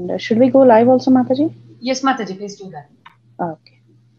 And should we go live also, Mataji? Yes, Mataji, please do that. Okay.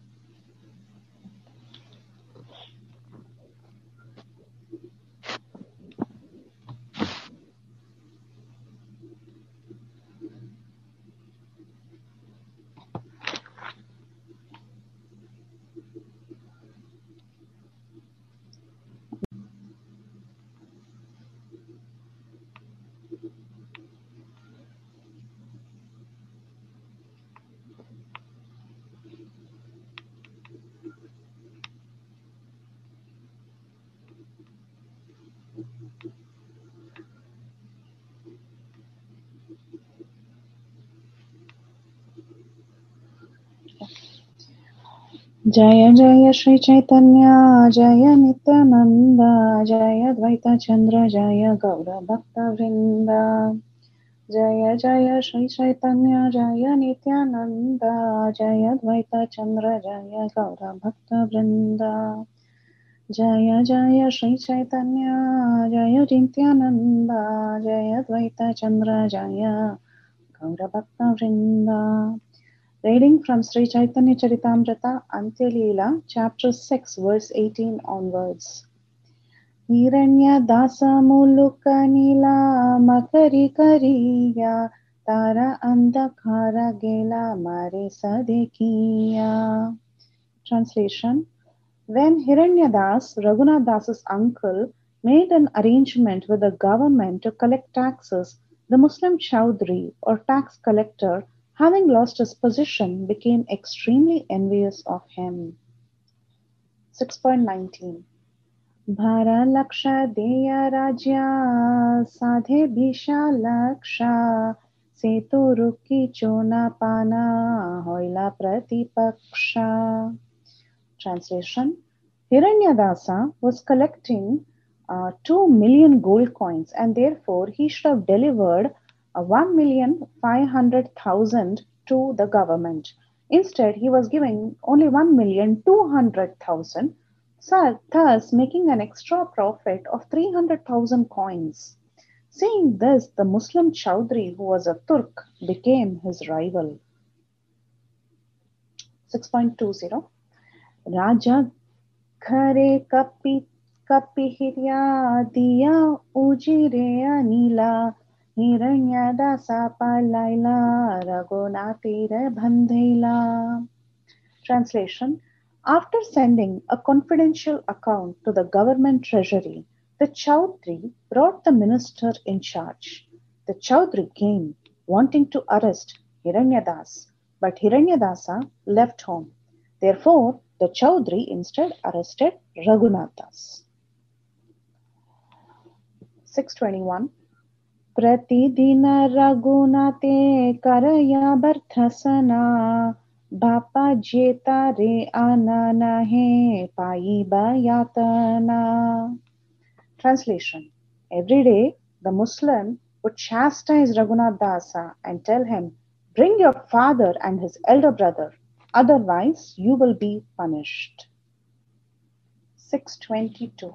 Jaya Jaya Shri Chaitanya Jaya Nityananda Jaya Dvaita Chandra Jaya Gaura Bhakta Vrinda Jaya Jaya Shri Chaitanya Jaya Nityananda Jaya Dvaita Chandra Jaya Gaura Bhakta Vrinda Jaya Jaya Shri Chaitanya Jaya Nityananda Jaya Dvaita Chandra Jaya Gaura Bhakta Vrinda. Reading from Sri Chaitanya Charitamrita, Antya Leela, chapter 6, verse 18 onwards. Hiranya dasa muluka nila makari kariya tara andhakara gela mare sadekiya. Translation. When Hiranyadas, Raghunath Das's uncle, made an arrangement with the government to collect taxes, the Muslim Chaudhry or tax collector, having lost his position, became extremely envious of him. 6.19 Bhara Laksha Deya Rajya Sadhe Bhisha Laksha Setu Ruki Chona Pana Hoila Pratipaksha. Translation. Hiranyadasa was collecting 2 million gold coins, and therefore he should have delivered 1,500,000 to the government. Instead, he was giving only 1,200,000, thus making an extra profit of 300,000 coins. Seeing this, the Muslim Chaudhry, who was a Turk, became his rival. 6.20 Raja Khare Kapihirya Diya Ujire Anila Hiranyadasa Palaila Raghunatire Bandhila. Translation. After sending a confidential account to the government treasury, the Chaudhry brought the minister in charge. The Chaudhry came wanting to arrest Hiranyadas, but Hiranyadasa left home. Therefore, the Chaudhry instead arrested Raghunathas. 621 Pratidina Raghunate Karaya Bharthasana Bapa Jetare Ananahe Paibayatana. Translation. Every day, the Muslim would chastise Raghunath Dasa and tell him, bring your father and his elder brother, otherwise you will be punished. 622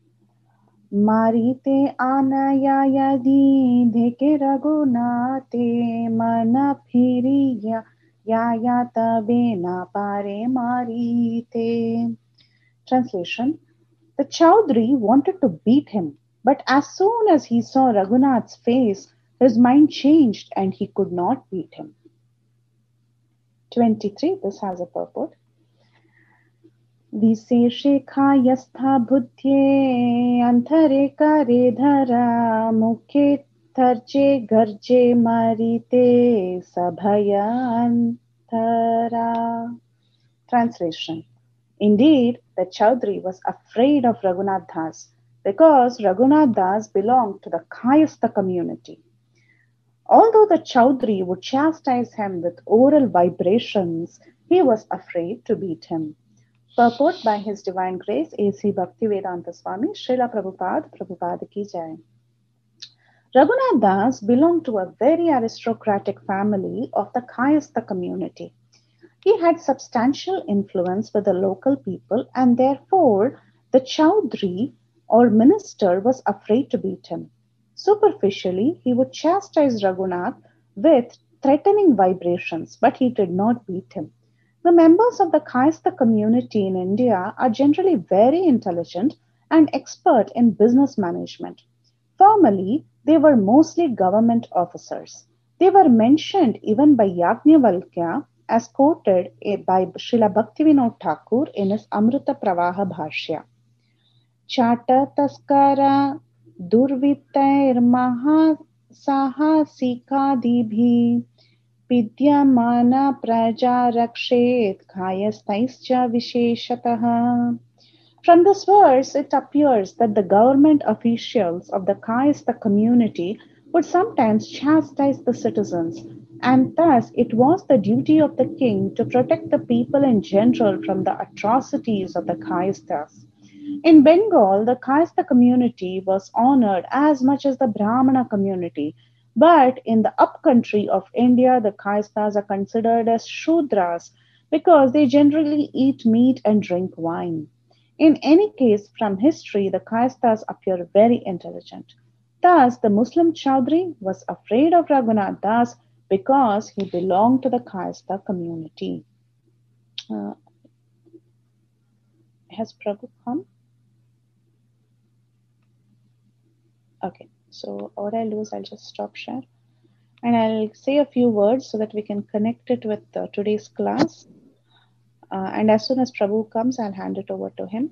Marite anaya yadi dheke Raghunate mana phiriya yayata bena pare marite. Translation. The Chaudhry wanted to beat him, but as soon as he saw Raghunath's face, his mind changed and he could not beat him. 23. This has a purport. Viseshe khayastha buddhye anthare kare dhara mukhe tharche garje marite sabhaya anthara. Translation. Indeed, the Chaudhry was afraid of Raghunath Das because Raghunath Das belonged to the Kayastha community. Although the Chaudhry would chastise him with oral vibrations, he was afraid to beat him. Purport by His Divine Grace A.C. Bhaktivedanta Swami Srila Prabhupada Ki Jai. Raghunath Das belonged to a very aristocratic family of the Kayastha community. He had substantial influence with the local people, and therefore the Chaudhry or minister was afraid to beat him. Superficially, he would chastise Raghunath with threatening vibrations, but he did not beat him. The members of the Kayastha community in India are generally very intelligent and expert in business management. Formerly, they were mostly government officers. They were mentioned even by Yajnavalkya as quoted by Srila Bhaktivinoda Thakur in his Amrita Pravaha Bhashya. Chata durvitairmaha sahasikaadibhi vidyamana praja rakshet khayastaischa visheshatah. From this verse, it appears that the government officials of the Kayastha community would sometimes chastise the citizens, and thus it was the duty of the king to protect the people in general from the atrocities of the Kayasthas. In Bengal, the Kayastha community was honored as much as the Brahmana community, but in the upcountry of India, the Kayasthas are considered as Shudras because they generally eat meat and drink wine. In any case, from history, the Kayasthas appear very intelligent. Thus, the Muslim Chaudhry was afraid of Raghunath Das because he belonged to the Kayastha community. Has Prabhu come? Okay, so what I'll do is I'll just stop share and I'll say a few words so that we can connect it with today's class. And as soon as Prabhu comes, I'll hand it over to him.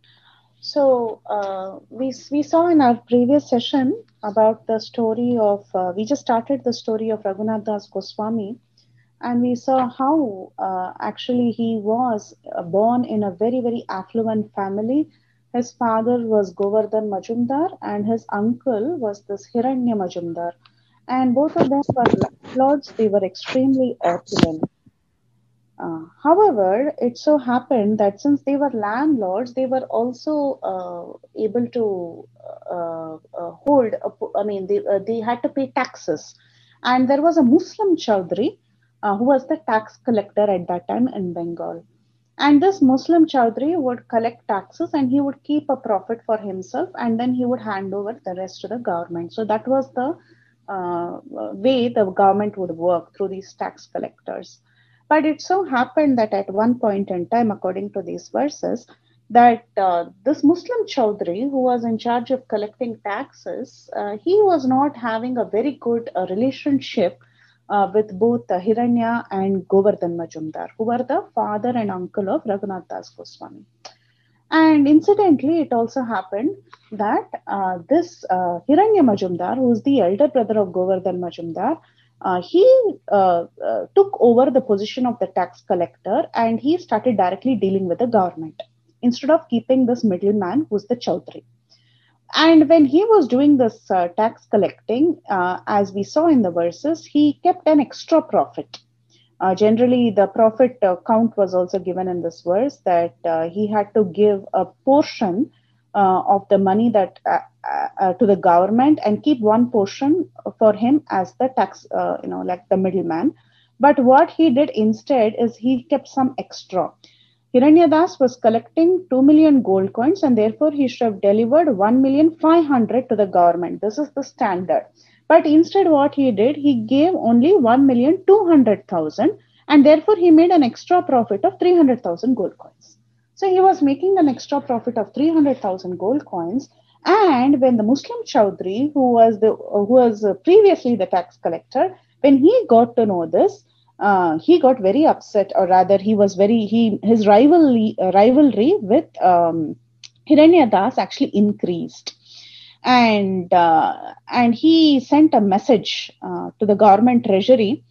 So we saw in our previous session about the story of, we just started the story of Raghunath Das Goswami, and we saw how actually he was born in a very, very affluent family. His father was Govardhan Majumdar and his uncle was this Hiranya Majumdar. And both of them were landlords. They were extremely opulent. However, it so happened that since they were landlords, they were also able to hold, they had to pay taxes. And there was a Muslim Chaudhry who was the tax collector at that time in Bengal. And this Muslim Chaudhry would collect taxes and he would keep a profit for himself and then he would hand over the rest to the government. So that was the way the government would work through these tax collectors. But it so happened that at one point in time, according to these verses, that this Muslim Chaudhry, who was in charge of collecting taxes, he was not having a very good relationship with both Hiranya and Govardhan Majumdar, who were the father and uncle of Raghunath Das Goswami. And incidentally, it also happened that this Hiranya Majumdar, who is the elder brother of Govardhan Majumdar, he took over the position of the tax collector and he started directly dealing with the government instead of keeping this middleman who's the Chaudhry. And when he was doing this tax collecting, as we saw in the verses, he kept an extra profit. Generally, the profit count was also given in this verse that he had to give a portion of the money that to the government and keep one portion for him as the tax, like the middleman. But what he did instead is he kept some extra. Hiranyadas was collecting 2 million gold coins and therefore he should have delivered 1,500,000 to the government. This is the standard. But instead what he did, he gave only 1,200,000 and therefore he made an extra profit of 300,000 gold coins. So he was making an extra profit of 300,000 gold coins. And when the Muslim Chaudhry, who was previously the tax collector, when he got to know this, he got very upset, or rather, his rivalry with Hiranyadas actually increased, and he sent a message to the government treasury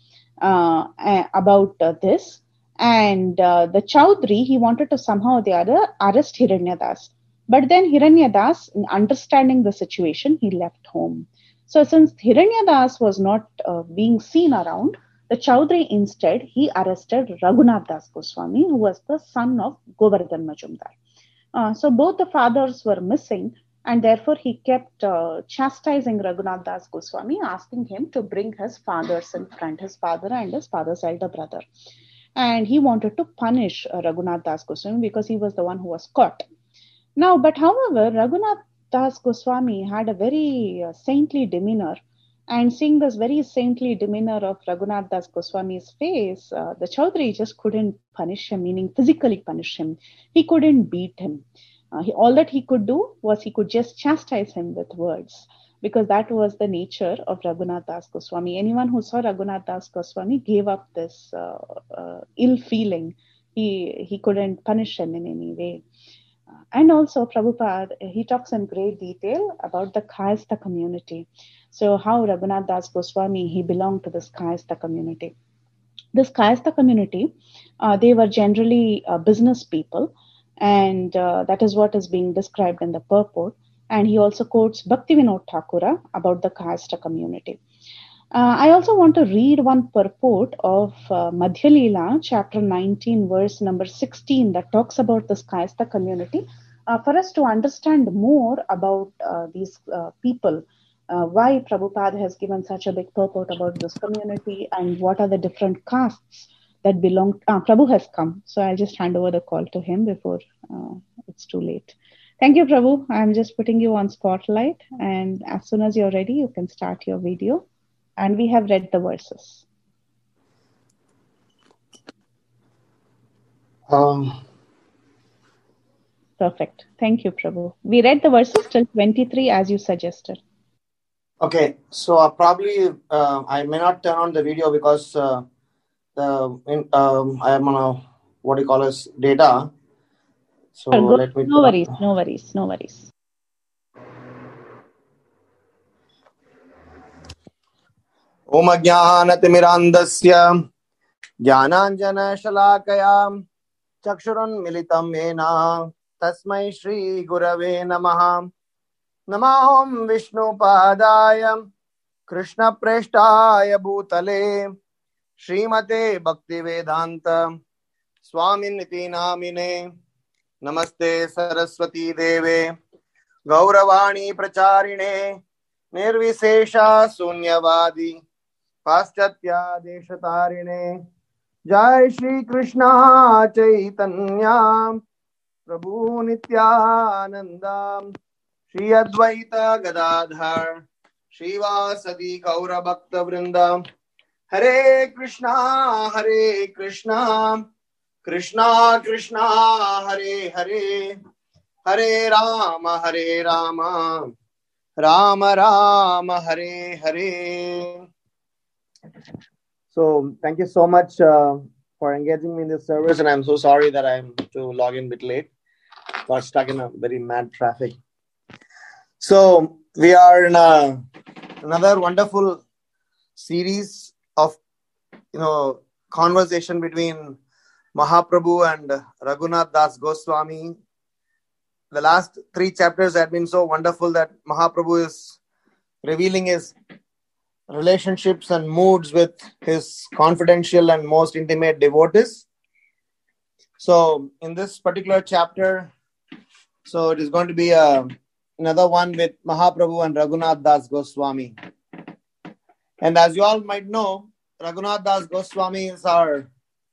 about this, and the Chaudhry, he wanted to somehow or the other arrest Hiranyadas, but then Hiranyadas, understanding the situation, he left home. So since Hiranyadas was not being seen around, the Chaudhry instead, he arrested Raghunath Das Goswami, who was the son of Govardhan Majumdar. So both the fathers were missing, and therefore he kept chastising Raghunath Das Goswami, asking him to bring his fathers in front, his father and his father's elder brother. And he wanted to punish Raghunath Das Goswami because he was the one who was caught. Now, but however, Raghunath Das Goswami had a very saintly demeanor. And seeing this very saintly demeanor of Raghunath Das Goswami's face, the Chaudhary just couldn't punish him, meaning physically punish him. He couldn't beat him. All that he could do was he could just chastise him with words, because that was the nature of Raghunath Das Goswami. Anyone who saw Raghunath Das Goswami gave up this ill feeling. He couldn't punish him in any way. And also, Prabhupada, he talks in great detail about the Kayastha community. So, how Raghunath Das Goswami, he belonged to this Kayastha community. This Kayastha community, they were generally business people, and that is what is being described in the purport. And he also quotes Bhaktivinoda Thakura about the Kayastha community. I also want to read one purport of Madhya Leela, chapter 19, verse number 16, that talks about this Kayastha community, for us to understand more about these people, why Prabhupada has given such a big purport about this community, and what are the different castes that belong. Prabhu has come, so I'll just hand over the call to him before it's too late. Thank you, Prabhu. I'm just putting you on spotlight, and as soon as you're ready, you can start your video. And we have read the verses. Perfect. Thank you, Prabhu. We read the verses till 23 as you suggested. Okay, so probably I may not turn on the video because I am on a data. So let me. No worries. Om Ajnanatimirandasya Jnananjanashalaakaya Chakshurunmilitam Yena Tasmai Shri Gurave Namaha. Namaham Vishnu Padaya Krishna Preshtaya Bhutale Srimate Bhaktivedanta Swaminiti Namine. Namaste Saraswati Deve Gauravani Pracharine Nirvisesha Sunyavadi Paschatya Deshatarine. Jai Shri Krishna Chaitanya Prabhu Nityananda Shri Advaita Gadadhar Srivasadi Gaura Bhakta Vrinda. Hare Krishna Krishna Krishna Hare Hare Hare Rama Rama Rama Hare Hare. So thank you so much for engaging me in this service, and I'm so sorry that I'm to log in a bit late. Got stuck in a very mad traffic. So we are in another wonderful series of conversation between Mahaprabhu and Raghunath Das Goswami. The last 3 chapters have been so wonderful that Mahaprabhu is revealing his relationships and moods with his confidential and most intimate devotees. So in this particular chapter, so it is going to be another one with Mahaprabhu and Raghunath Das Goswami. And as you all might know, Raghunath Das Goswami is our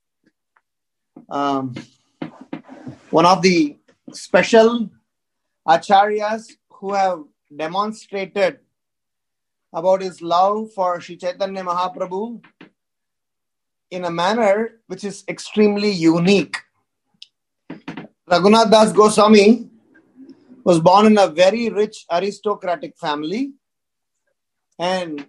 one of the special acharyas who have demonstrated about his love for Sri Chaitanya Mahaprabhu in a manner which is extremely unique. Raghunath Das Goswami was born in a very rich aristocratic family, and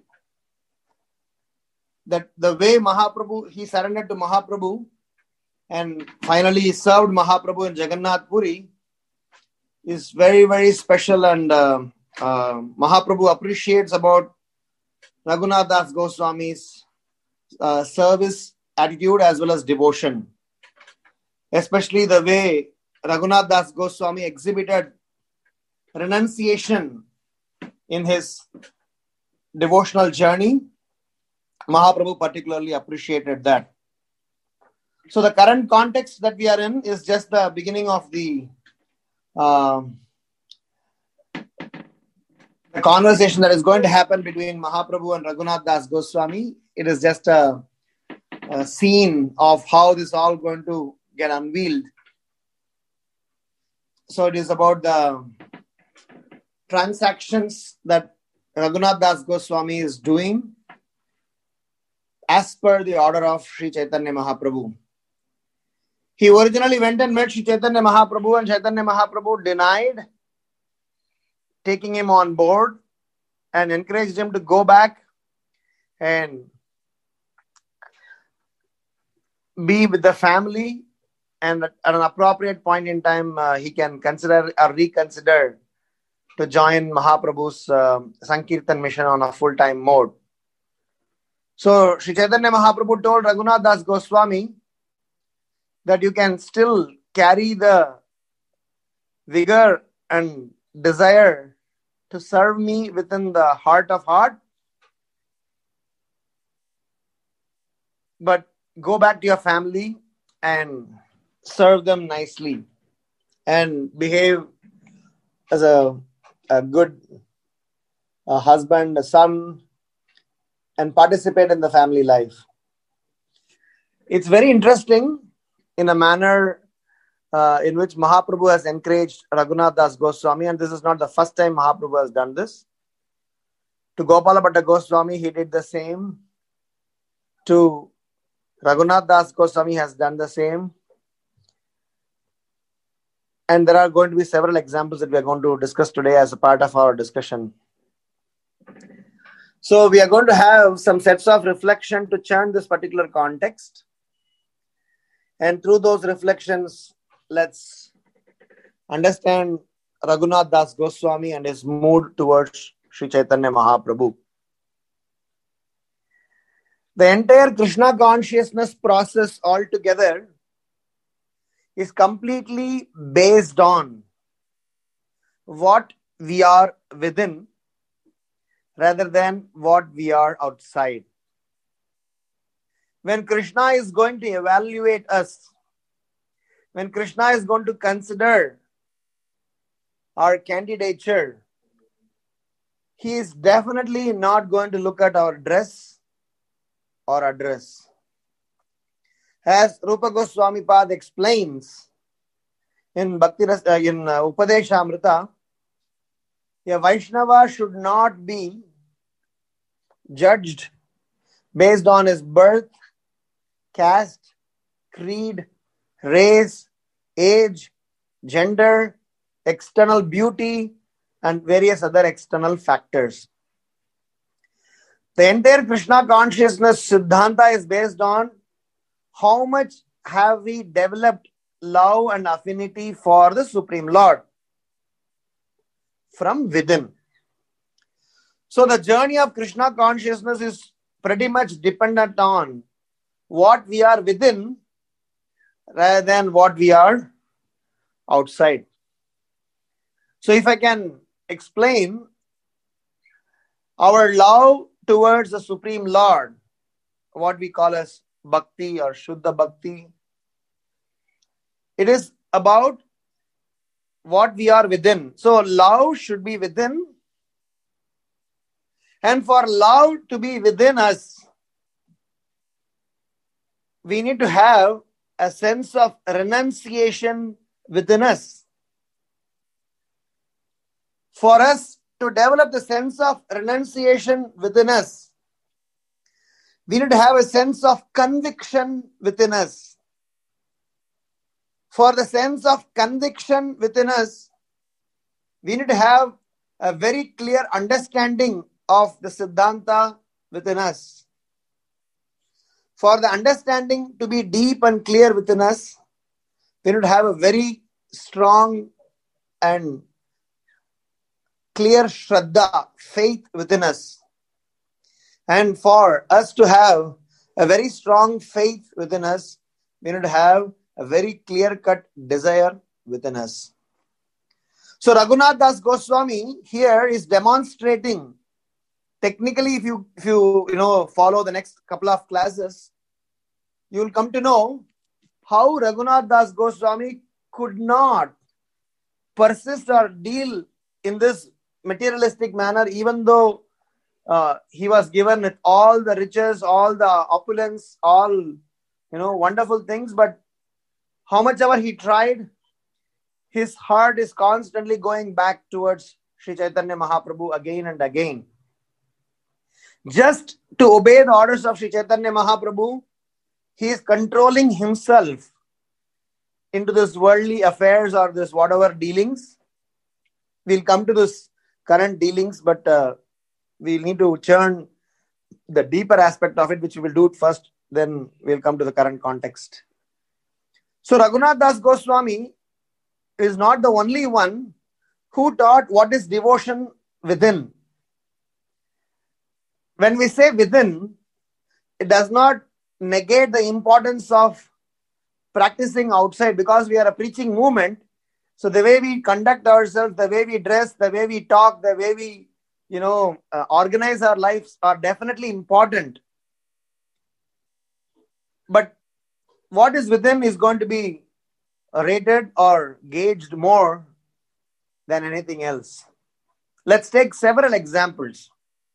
that the way he surrendered to Mahaprabhu and finally served Mahaprabhu in Jagannath Puri is very, very special, and Mahaprabhu appreciates about Raghunath Das Goswami's service attitude as well as devotion. Especially the way Raghunath Das Goswami exhibited renunciation in his devotional journey. Mahaprabhu particularly appreciated that. So the current context that we are in is just the beginning of the conversation that is going to happen between Mahaprabhu and Raghunath Das Goswami. It is just a scene of how this is all going to get unveiled. So it is about the transactions that Raghunath Das Goswami is doing as per the order of Sri Chaitanya Mahaprabhu. He originally went and met Sri Chaitanya Mahaprabhu, and Chaitanya Mahaprabhu denied taking him on board and encouraged him to go back and be with the family, and at an appropriate point in time he can consider or reconsider to join Mahaprabhu's Sankirtan mission on a full-time mode. So Sri Chaitanya Mahaprabhu told Raghunath Das Goswami that you can still carry the vigor and desire to serve me within the heart of heart, but go back to your family and serve them nicely and behave as a good husband, a son, and participate in the family life. It's very interesting in a manner in which Mahaprabhu has encouraged Raghunath Das Goswami, and this is not the first time Mahaprabhu has done this. To Gopala Bhatta Goswami, he did the same. To Raghunath Das Goswami has done the same. And there are going to be several examples that we are going to discuss today as a part of our discussion. So we are going to have some sets of reflection to churn this particular context. And through those reflections, let's understand Raghunath Das Goswami and his mood towards Sri Chaitanya Mahaprabhu. The entire Krishna consciousness process altogether is completely based on what we are within rather than what we are outside. When Krishna is going to evaluate us, when Krishna is going to consider our candidature, he is definitely not going to look at our dress or address. As Rupa Goswami Pad explains in Upadeshamrita, a Vaishnava should not be judged based on his birth, caste, creed, race, age, gender, external beauty, and various other external factors. The entire Krishna consciousness Siddhanta is based on how much have we developed love and affinity for the Supreme Lord from within. So the journey of Krishna consciousness is pretty much dependent on what we are within rather than what we are outside. So if I can explain, our love towards the Supreme Lord, what we call as Bhakti or Shuddha Bhakti, it is about what we are within. So love should be within. And for love to be within us, we need to have a sense of renunciation within us. For us to develop the sense of renunciation within us, we need to have a sense of conviction within us. For the sense of conviction within us, we need to have a very clear understanding of the Siddhanta within us. For the understanding to be deep and clear within us, we need to have a very strong and clear Shraddha, faith within us. And for us to have a very strong faith within us, we need to have a very clear-cut desire within us. So Raghunath Das Goswami here is demonstrating, technically if you follow the next couple of classes, you will come to know how Raghunath Das Goswami could not persist or deal in this materialistic manner, even though he was given with all the riches, all the opulence, all wonderful things, but how much ever he tried, his heart is constantly going back towards Sri Chaitanya Mahaprabhu again and again. Just to obey the orders of Sri Chaitanya Mahaprabhu, he is controlling himself into this worldly affairs or this whatever dealings. We'll come to this current dealings, but we'll need to churn the deeper aspect of it, which we will do it first, then we'll come to the current context. So Raghunath Das Goswami is not the only one who taught what is devotion within. When we say within, it does not negate the importance of practicing outside, because we are a preaching movement. So the way we conduct ourselves, the way we dress, the way we talk, the way we organize our lives are definitely important. But what is within is going to be rated or gauged more than anything else. Let's take several examples.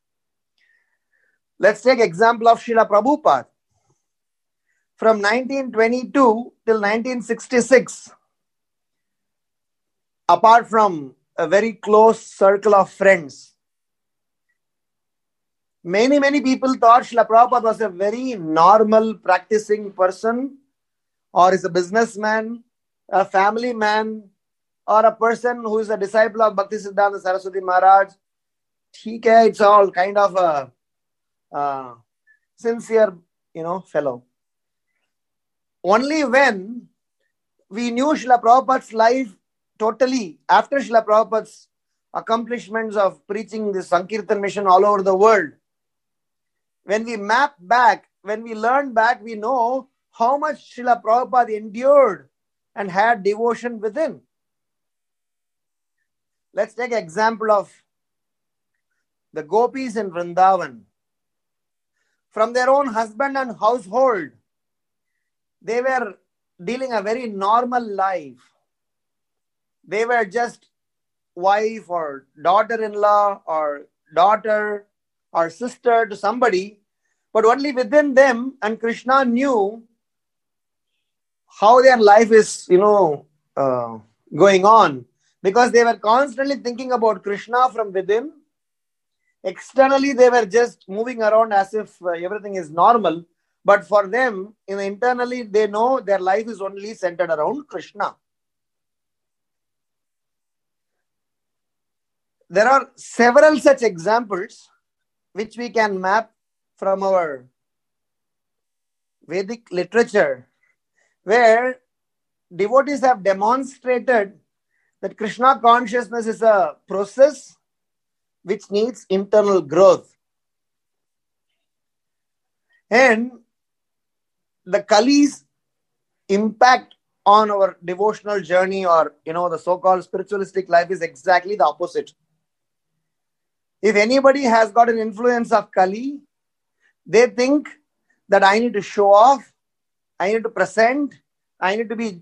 Let's take example of Srila Prabhupada. From 1922 till 1966, apart from a very close circle of friends, many people thought Srila Prabhupada was a very normal practicing person, or is a businessman, a family man, or a person who is a disciple of Bhaktisiddhanta Saraswati Maharaj. It's all kind of a sincere, fellow. Only when we knew Srila Prabhupada's life totally, after Srila Prabhupada's accomplishments of preaching the Sankirtan mission all over the world, when we map back, when we learn back, we know how much Srila Prabhupada endured and had devotion within. Let's take an example of the gopis in Vrindavan. From their own husband and household, they were dealing a very normal life. They were just wife or daughter-in-law or daughter or sister to somebody, but only within them, and Krishna knew how their life is, going on, because they were constantly thinking about Krishna from within. Externally, they were just moving around as if everything is normal, but for them, internally, they know their life is only centered around Krishna. There are several such examples which we can map from our Vedic literature, where devotees have demonstrated that Krishna consciousness is a process which needs internal growth. And the Kali's impact on our devotional journey, or the so-called spiritualistic life, is exactly the opposite. If anybody has got an influence of Kali, they think that I need to show off, I need to present, I need to be,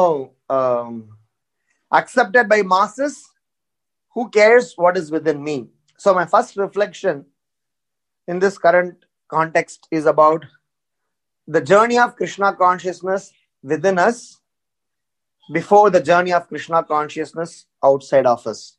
accepted by masses. Who cares what is within me? So my first reflection in this current context is about the journey of Krishna consciousness within us before the journey of Krishna consciousness outside of us.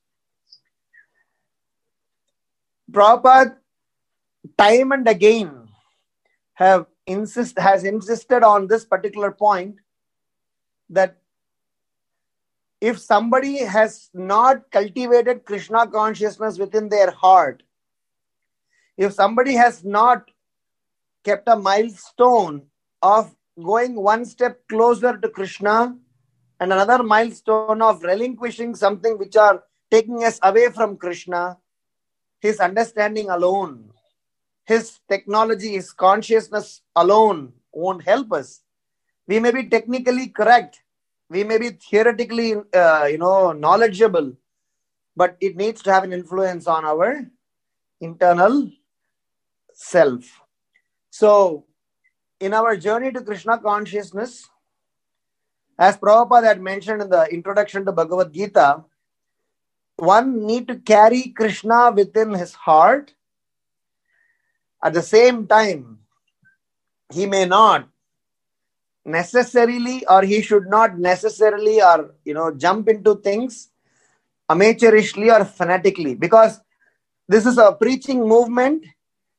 Prabhupada time and again has insisted on this particular point, that if somebody has not cultivated Krishna consciousness within their heart, if somebody has not kept a milestone of going one step closer to Krishna and another milestone of relinquishing something which are taking us away from Krishna, his understanding alone, his technology, his consciousness alone won't help us. We may be technically correct, we may be theoretically, knowledgeable, but it needs to have an influence on our internal self. So, in our journey to Krishna consciousness, as Prabhupada had mentioned in the introduction to Bhagavad Gita, one need to carry Krishna within his heart. At the same time, he may not necessarily, or he should not necessarily, or jump into things amateurishly or fanatically, because this is a preaching movement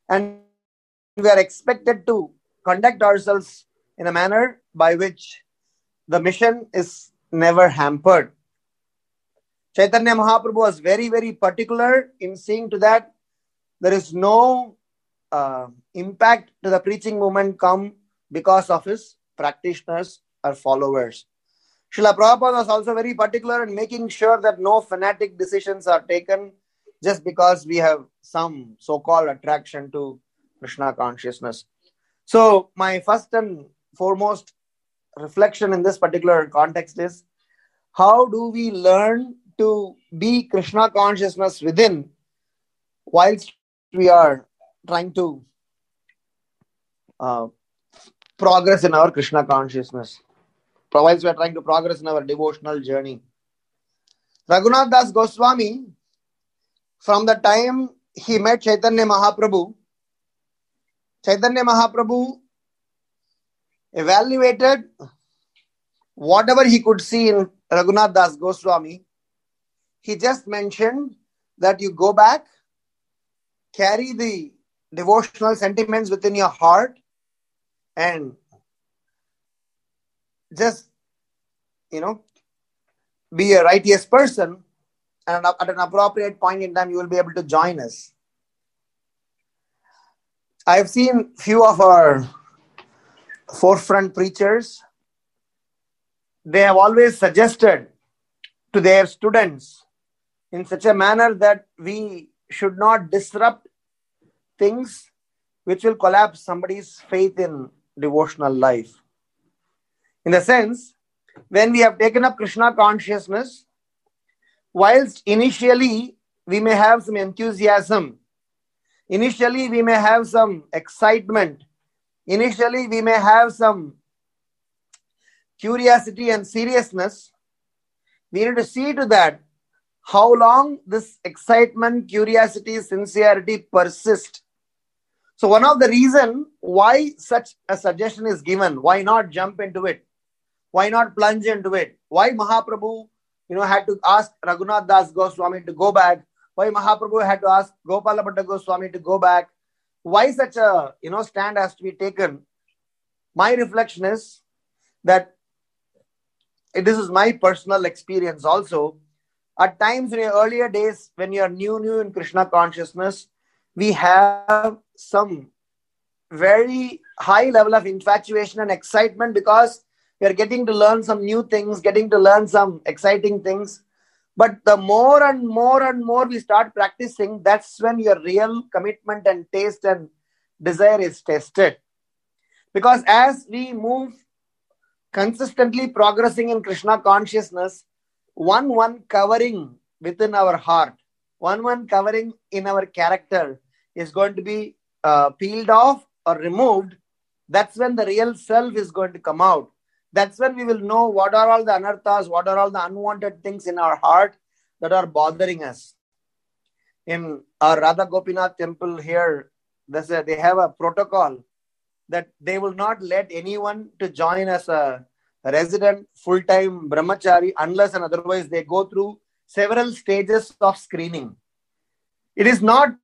and we are expected to conduct ourselves in a manner by which the mission is never hampered. Chaitanya Mahaprabhu was very, very particular in seeing to that there is no impact to the preaching movement come because of his practitioners or followers. Srila Prabhupada was also very particular in making sure that no fanatic decisions are taken just because we have some so-called attraction to Krishna consciousness. So my first and foremost reflection in this particular context is, how do we learn to be Krishna consciousness within whilst we are trying to progress in our Krishna consciousness, whilst we are trying to progress in our devotional journey? Raghunath Das Goswami, from the time he met Chaitanya Mahaprabhu evaluated whatever he could see in Raghunath Das Goswami. He just mentioned that you go back, carry the devotional sentiments within your heart, and just, be a righteous person, and at an appropriate point in time, you will be able to join us. I've seen few of our forefront preachers. They have always suggested to their students in such a manner that we should not disrupt things which will collapse somebody's faith in devotional life. In the sense, when we have taken up Krishna consciousness, whilst initially we may have some enthusiasm, initially we may have some excitement, initially we may have some curiosity and seriousness, we need to see to that how long this excitement, curiosity, sincerity persist. So one of the reasons why such a suggestion is given, why not jump into it? Why not plunge into it? Why Mahaprabhu, had to ask Raghunath Das Goswami to go back? Why Mahaprabhu had to ask Gopala Bhatta Goswami to go back? Why such a, stand has to be taken? My reflection is that this is my personal experience also. At times in your earlier days, when you are new in Krishna consciousness, we have some very high level of infatuation and excitement because we are getting to learn some new things, getting to learn some exciting things. But the more and more we start practicing, that's when your real commitment and taste and desire is tested. Because as we move consistently progressing in Krishna consciousness, one covering within our heart, one covering in our character is going to be peeled off or removed. That's when the real self is going to come out. That's when we will know what are all the anarthas, what are all the unwanted things in our heart that are bothering us. In our Radha Gopinath temple here, they have a protocol that they will not let anyone to join as a resident full-time brahmachari unless and otherwise they go through several stages of screening. It is not,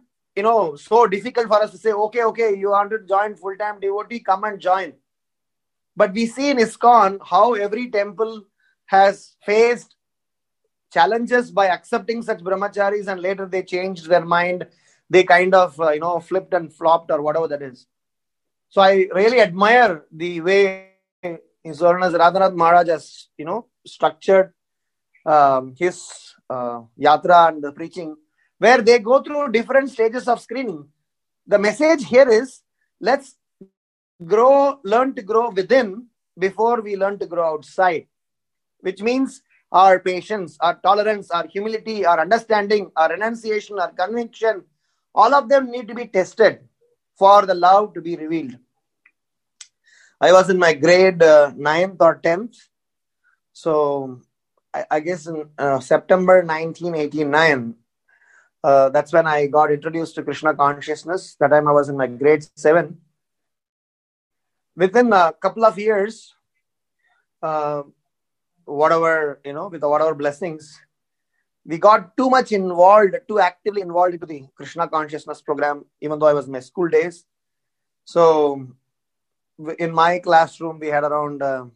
so difficult for us to say, okay, you want to join full-time devotee, come and join. But we see in ISKCON how every temple has faced challenges by accepting such brahmacharis, and later they changed their mind. They kind of, flipped and flopped or whatever that is. So I really admire the way His Holiness Radhanath Maharaj has, structured his yatra and the preaching, where they go through different stages of screening. The message here is, let's learn to grow within before we learn to grow outside, which means our patience, our tolerance, our humility, our understanding, our renunciation, our conviction, all of them need to be tested for the love to be revealed. I was in my grade 9th or 10th. So I guess in September 1989, that's when I got introduced to Krishna consciousness. That time I was in my grade 7. Within a couple of years, with whatever blessings, we got too much involved, too actively involved into the Krishna consciousness program, even though I was in my school days. So in my classroom, we had around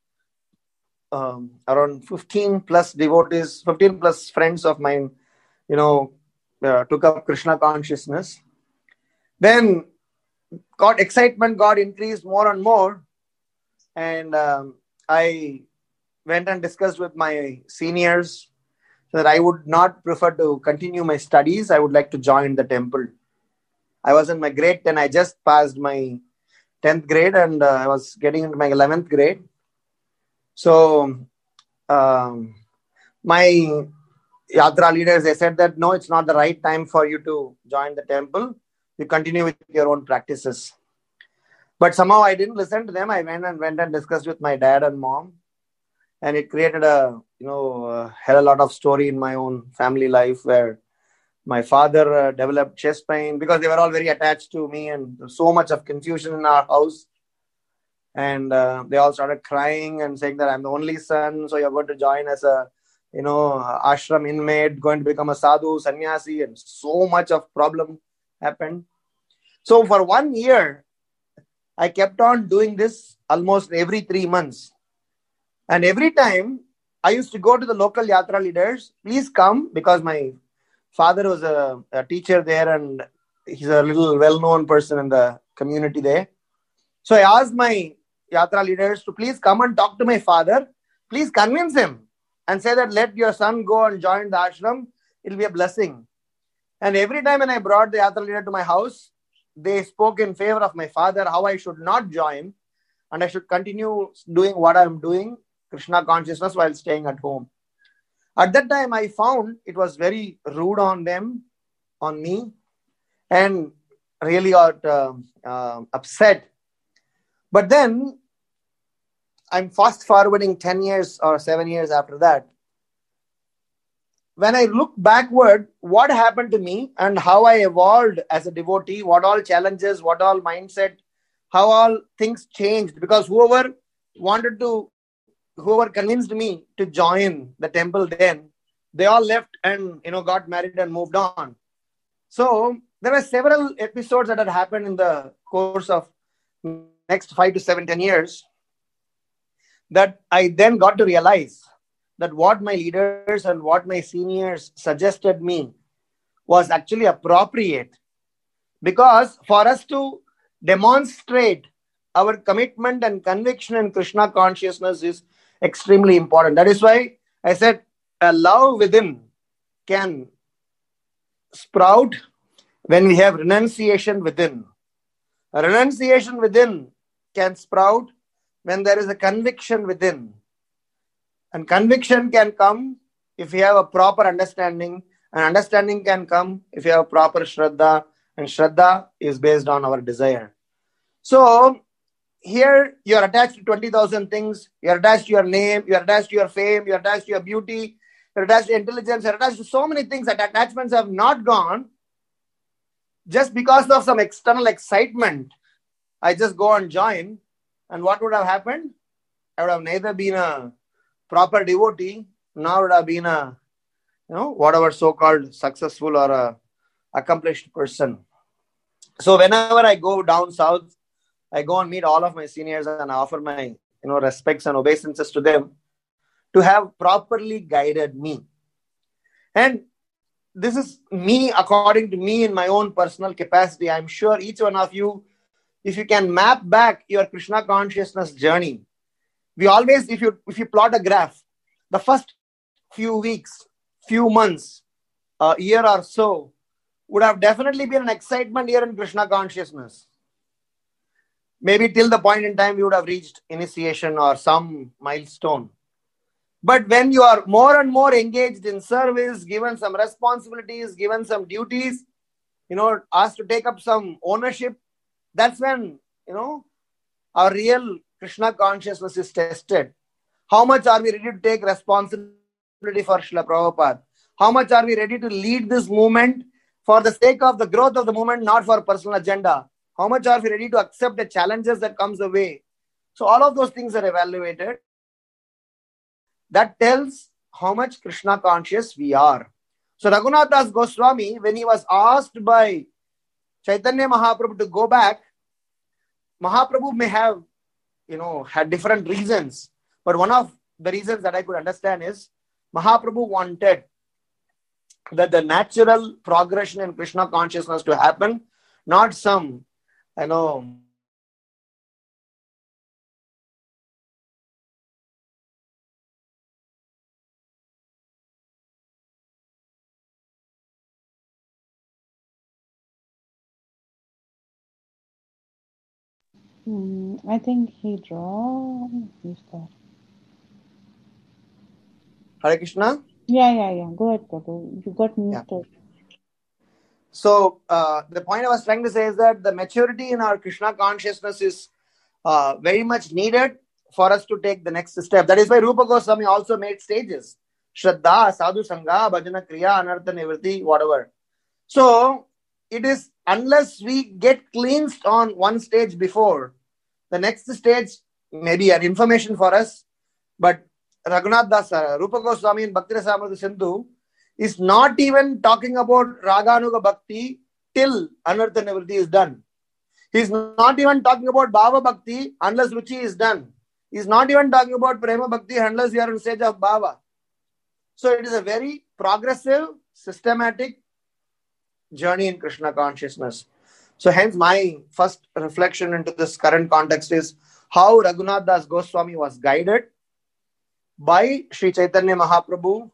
15 plus devotees, 15 plus friends of mine, took up Krishna consciousness. Then excitement got increased more and more. And I went and discussed with my seniors that I would not prefer to continue my studies. I would like to join the temple. I was in my grade 10. I just passed my 10th grade and I was getting into my 11th grade. So my Yatra leaders, they said that, no, it's not the right time for you to join the temple. You continue with your own practices. But somehow I didn't listen to them. I went and discussed with my dad and mom. And it created a hell a lot of story in my own family life where my father developed chest pain because they were all very attached to me and so much of confusion in our house. And they all started crying and saying that I'm the only son, so you're going to join as a, ashram inmate, going to become a sadhu, sannyasi, and so much of problem happened. So for 1 year, I kept on doing this almost every 3 months. And every time I used to go to the local Yatra leaders, please come, because my father was a teacher there and he's a little well-known person in the community there. So I asked my Yatra leaders to please come and talk to my father. Please convince him and say that let your son go and join the ashram. It'll be a blessing. And every time when I brought the Yatra leader to my house, they spoke in favor of my father, how I should not join and I should continue doing what I'm doing, Krishna consciousness, while staying at home. At that time, I found it was very rude on them, on me, and really got upset. But then, I'm fast forwarding 10 years or 7 years after that. When I look backward, what happened to me and how I evolved as a devotee, what all challenges, what all mindset, how all things changed, because whoever convinced me to join the temple then, they all left and got married and moved on. So there were several episodes that had happened in the course of next 5 to 7, 10 years that I then got to realize that what my leaders and what my seniors suggested me was actually appropriate. Because for us to demonstrate our commitment and conviction in Krishna consciousness is extremely important. That is why I said a love within can sprout when we have renunciation within. A renunciation within can sprout when there is a conviction within. And conviction can come if you have a proper understanding. And understanding can come if you have proper Shraddha. And Shraddha is based on our desire. So here you are attached to 20,000 things. You are attached to your name. You are attached to your fame. You are attached to your beauty. You are attached to intelligence. You are attached to so many things that attachments have not gone. Just because of some external excitement, I just go and join. And what would have happened? I would have neither been a proper devotee, nor would have been a, whatever so-called successful or a accomplished person. So whenever I go down south, I go and meet all of my seniors and I offer my, respects and obeisances to them to have properly guided me. And this is me, according to me, in my own personal capacity. I'm sure each one of you, if you can map back your Krishna consciousness journey, we always, if you plot a graph, the first few weeks, few months, a year or so, would have definitely been an excitement year in Krishna consciousness. Maybe till the point in time we would have reached initiation or some milestone. But when you are more and more engaged in service, given some responsibilities, given some duties, asked to take up some ownership, that's when, our real Krishna consciousness is tested. How much are we ready to take responsibility for Srila Prabhupada? How much are we ready to lead this movement for the sake of the growth of the movement, not for personal agenda? How much are we ready to accept the challenges that comes away? So all of those things are evaluated. That tells how much Krishna conscious we are. So Raghunath Das Goswami, when he was asked by Chaitanya Mahaprabhu to go back, Mahaprabhu may have, had different reasons. But one of the reasons that I could understand is Mahaprabhu wanted that the natural progression in Krishna consciousness to happen, not some, I think he draw. He's there. Hare Krishna? Yeah. Go ahead, Prabhu. You got muted. Yeah. So the point I was trying to say is that the maturity in our Krishna consciousness is very much needed for us to take the next step. That is why Rupa Goswami also made stages. Shraddha, Sadhu Sangha, Bhajana Kriya, Anartha Nivritti, whatever. So it is unless we get cleansed on one stage before, the next stage may be an information for us. But Raghunath Das, Rupa Goswami in Bhakti Rasamrita Sindhu is not even talking about Raganuga Bhakti till Anartha Nivritti is done. He's not even talking about Bhava Bhakti unless Ruchi is done. He's not even talking about Prema Bhakti unless we are on stage of Bhava. So it is a very progressive, systematic journey in Krishna consciousness. So hence my first reflection into this current context is how Raghunath Das Goswami was guided by Sri Chaitanya Mahaprabhu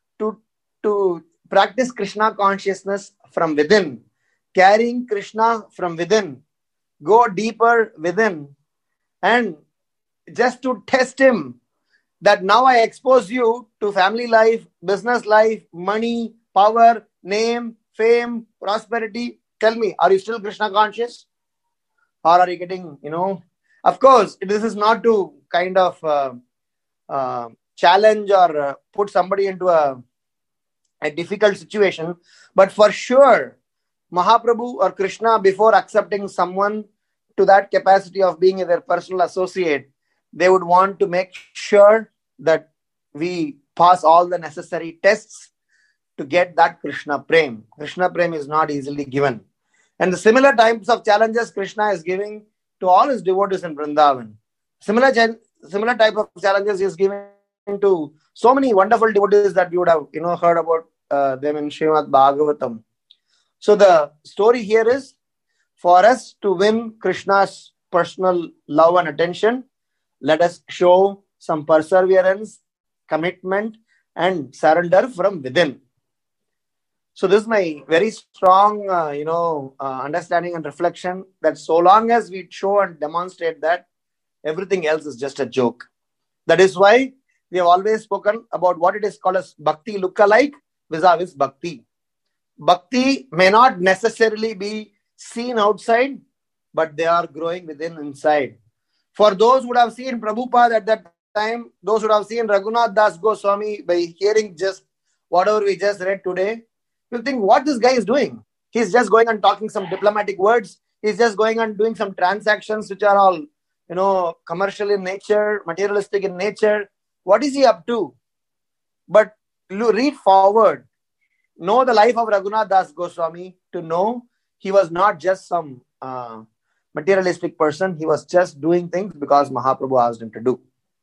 to practice Krishna consciousness from within, carrying Krishna from within, go deeper within, and just to test him that now I expose you to family life, business life, money, power, name, fame, prosperity. Tell me, are you still Krishna conscious? Or are you getting, of course, this is not to kind of challenge or put somebody into a difficult situation. But for sure, Mahaprabhu or Krishna, before accepting someone to that capacity of being their personal associate, they would want to make sure that we pass all the necessary tests to get that Krishna Prem. Krishna Prem is not easily given. And the similar types of challenges Krishna is giving to all his devotees in Vrindavan. Similar type of challenges he is giving to so many wonderful devotees that you would have heard about them in Srimad Bhagavatam. So the story here is for us to win Krishna's personal love and attention, let us show some perseverance, commitment, and surrender from within. So this is my very strong, understanding and reflection that so long as we show and demonstrate that, everything else is just a joke. That is why we have always spoken about what it is called as Bhakti lookalike vis-a-vis Bhakti. Bhakti may not necessarily be seen outside, but they are growing within inside. For those who would have seen Prabhupada at that time, those who would have seen Raghunath Das Goswami by hearing just whatever we just read today, you'll think what this guy is doing. He's just going and talking some diplomatic words. He's just going and doing some transactions which are all, commercial in nature, materialistic in nature. What is he up to? But read forward. Know the life of Raghunath Das Goswami to know he was not just some materialistic person. He was just doing things because Mahaprabhu asked him to do.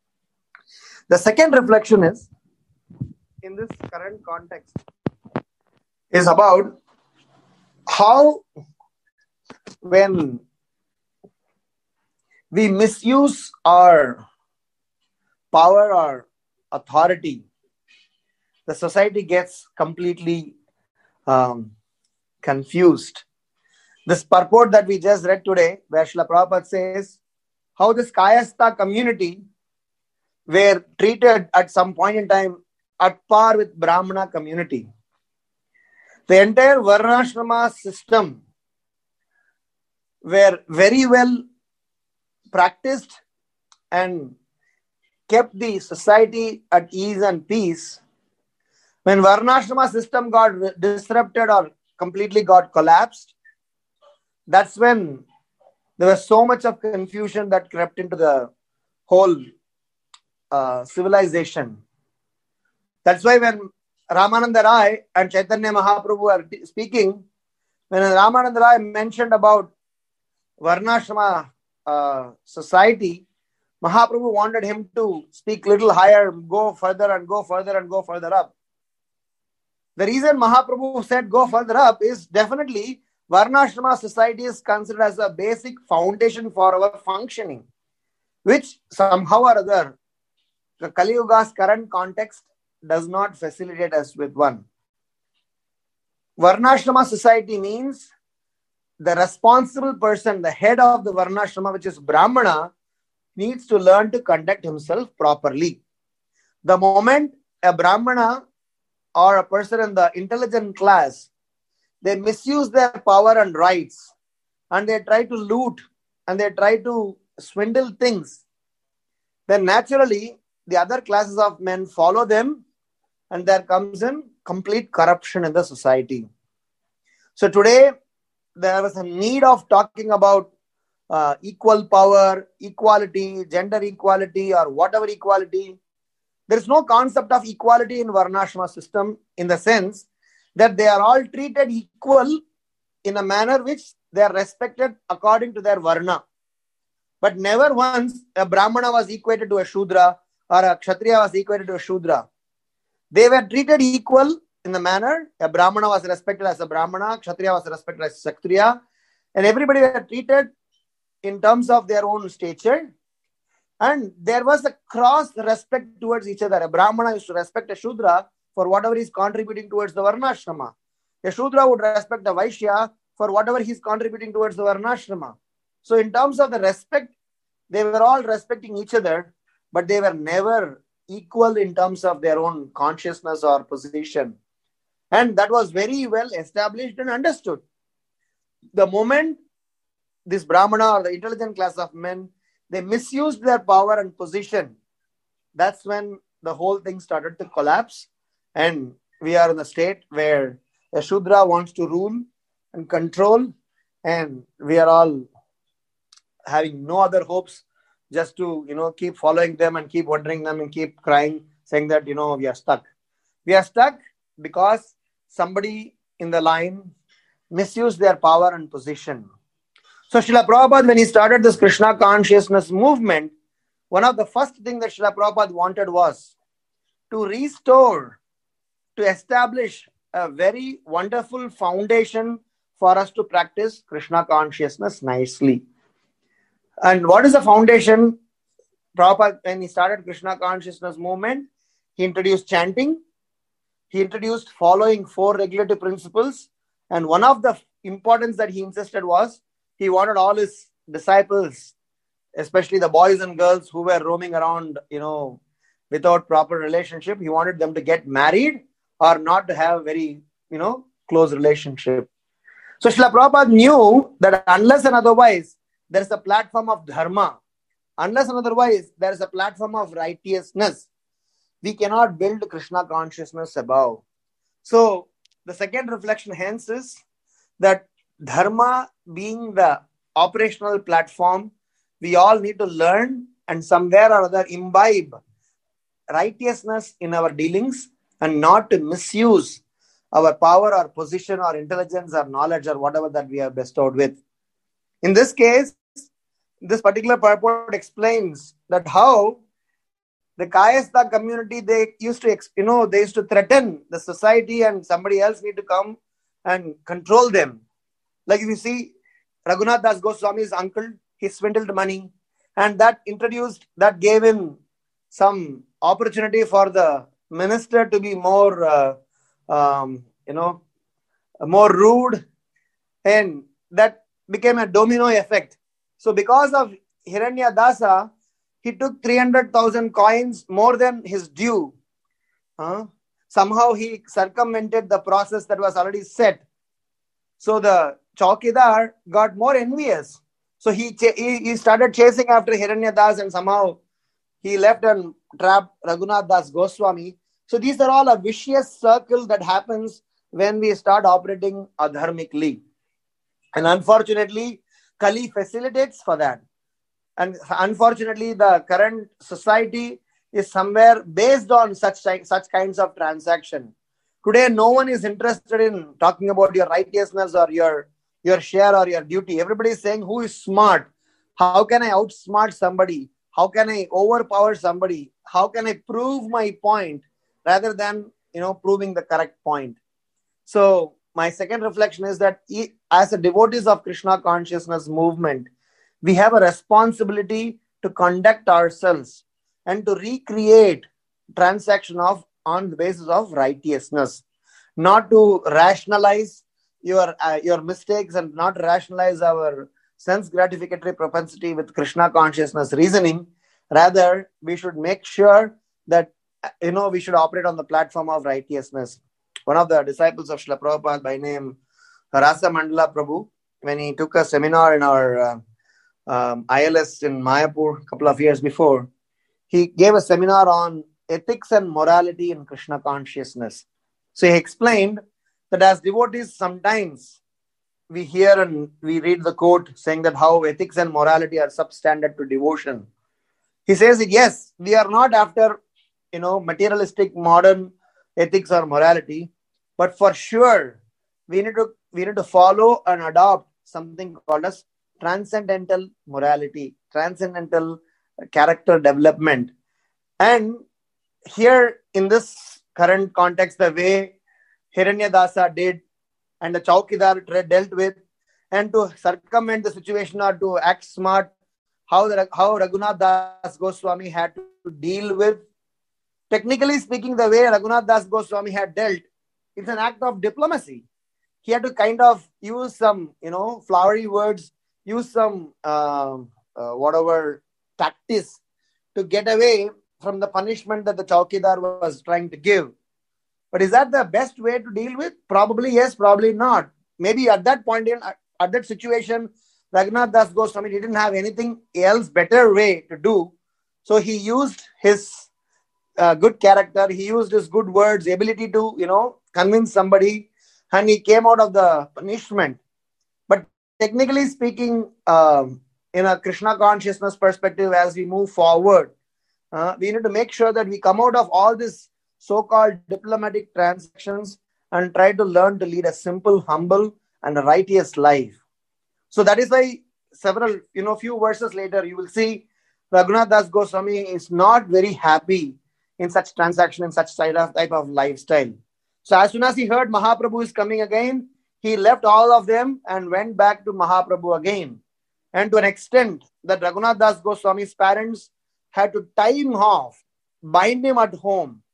The second reflection is, in this current context, is about how when we misuse our power or authority, the society gets completely confused. This purport that we just read today, where Srila Prabhupada says how this Kayastha community were treated at some point in time at par with Brahmana community. The entire Varnashrama system were very well practiced and kept the society at ease and peace. When Varnashrama system got disrupted or completely got collapsed, that's when there was so much of confusion that crept into the whole civilization. That's why when Ramananda Rai and Chaitanya Mahaprabhu are speaking, when Ramananda Rai mentioned about Varnashrama society, Mahaprabhu wanted him to speak little higher, go further and go further and go further up. The reason Mahaprabhu said go further up is definitely Varnashrama society is considered as a basic foundation for our functioning, which somehow or other, the Kali Yuga's current context does not facilitate us with one. Varnashrama society means the responsible person, the head of the Varnashrama, which is Brahmana, needs to learn to conduct himself properly. The moment a Brahmana or a person in the intelligent class, they misuse their power and rights, and they try to loot, and they try to swindle things, then naturally the other classes of men follow them, and there comes in complete corruption in the society. So today, there was a need of talking about equal power, equality, gender equality, or whatever equality. There is no concept of equality in Varnashrama system in the sense that they are all treated equal in a manner which they are respected according to their Varna. But never once a Brahmana was equated to a Shudra or a Kshatriya was equated to a Shudra. They were treated equal in the manner a Brahmana was respected as a Brahmana, Kshatriya was respected as a Kshatriya, and everybody were treated in terms of their own stature. And there was a cross respect towards each other. A Brahmana used to respect a Shudra for whatever he is contributing towards the Varnashrama. A Shudra would respect a Vaishya for whatever he is contributing towards the Varnashrama. So in terms of the respect, they were all respecting each other, but they were never equal in terms of their own consciousness or position. And that was very well established and understood. The moment this Brahmana or the intelligent class of men, they misused their power and position, that's when the whole thing started to collapse. And we are in a state where a Shudra wants to rule and control, and we are all having no other hopes, just to, keep following them and keep wondering them and keep crying, saying that, we are stuck. We are stuck because somebody in the line misused their power and position. So Srila Prabhupada, when he started this Krishna consciousness movement, one of the first things that Srila Prabhupada wanted was to restore, to establish a very wonderful foundation for us to practice Krishna consciousness nicely. And what is the foundation? Prabhupada, when he started Krishna consciousness movement, he introduced chanting. He introduced following 4 regulative principles. And one of the importance that he insisted was, he wanted all his disciples, especially the boys and girls who were roaming around, without proper relationship, he wanted them to get married or not to have very, close relationship. So Srila Prabhupada knew that unless and otherwise there is a platform of dharma, unless and otherwise there is a platform of righteousness, we cannot build Krishna consciousness above. So the second reflection hence is that dharma being the operational platform, we all need to learn and somewhere or other imbibe righteousness in our dealings and not to misuse our power or position or intelligence or knowledge or whatever that we are bestowed with. In this case, this particular purport explains that how the Kayastha community, they used to threaten the society and somebody else need to come and control them. Like if you see Raghunath Das Goswami's uncle, he swindled money, and that gave him some opportunity for the minister to be more, more rude, and that became a domino effect. So because of Hiranya Dasa, he took 300,000 coins more than his due. Somehow he circumvented the process that was already set. So the Chaukidar got more envious. So he started chasing after Hiranya Das, and somehow he left and trapped Raghunath Das Goswami. So these are all a vicious circle that happens when we start operating adharmically. And unfortunately, Kali facilitates for that. And unfortunately, the current society is somewhere based on such kinds of transaction. Today, no one is interested in talking about your righteousness or your share or your duty. Everybody is saying, who is smart? How can I outsmart somebody? How can I overpower somebody? How can I prove my point rather than, proving the correct point? So my second reflection is that as a devotees of Krishna consciousness movement, we have a responsibility to conduct ourselves and to recreate transaction on the basis of righteousness, not to rationalize your mistakes and not rationalize our sense gratificatory propensity with Krishna consciousness reasoning. Rather, we should make sure that we should operate on the platform of righteousness. One of the disciples of Srila Prabhupada by name Rasa Mandala Prabhu, when he took a seminar in our ILS in Mayapur a couple of years before, he gave a seminar on ethics and morality in Krishna consciousness. So he explained that as devotees, sometimes we hear and we read the quote saying that how ethics and morality are substandard to devotion. He says that yes, we are not after materialistic modern ethics or morality, but for sure we need to follow and adopt something called as transcendental morality, transcendental character development. And here in this current context, the way Hiranyadasa did and the Chaukidar dealt with, and to circumvent the situation or to act smart, how Raghunath Das Goswami had to deal with. Technically speaking, the way Raghunath Das Goswami had dealt, it's an act of diplomacy. He had to kind of use some, flowery words, use some whatever tactics to get away from the punishment that the Chaukidar was trying to give. But is that the best way to deal with? Probably yes, probably not. Maybe at that point at that situation, Raghunath Das Goswami didn't have anything else better way to do. So he used his good character, he used his good words, ability to, convince somebody, and he came out of the punishment. But technically speaking, in a Krishna consciousness perspective, as we move forward, we need to make sure that we come out of all this so-called diplomatic transactions and try to learn to lead a simple, humble, and a righteous life. So that is why several, few verses later, you will see Raghunath Das Goswami is not very happy in such transaction, in such type of lifestyle. So as soon as he heard Mahaprabhu is coming again, he left all of them and went back to Mahaprabhu again. And to an extent that Raghunath Das Goswami's parents had to tie him off, bind him at home,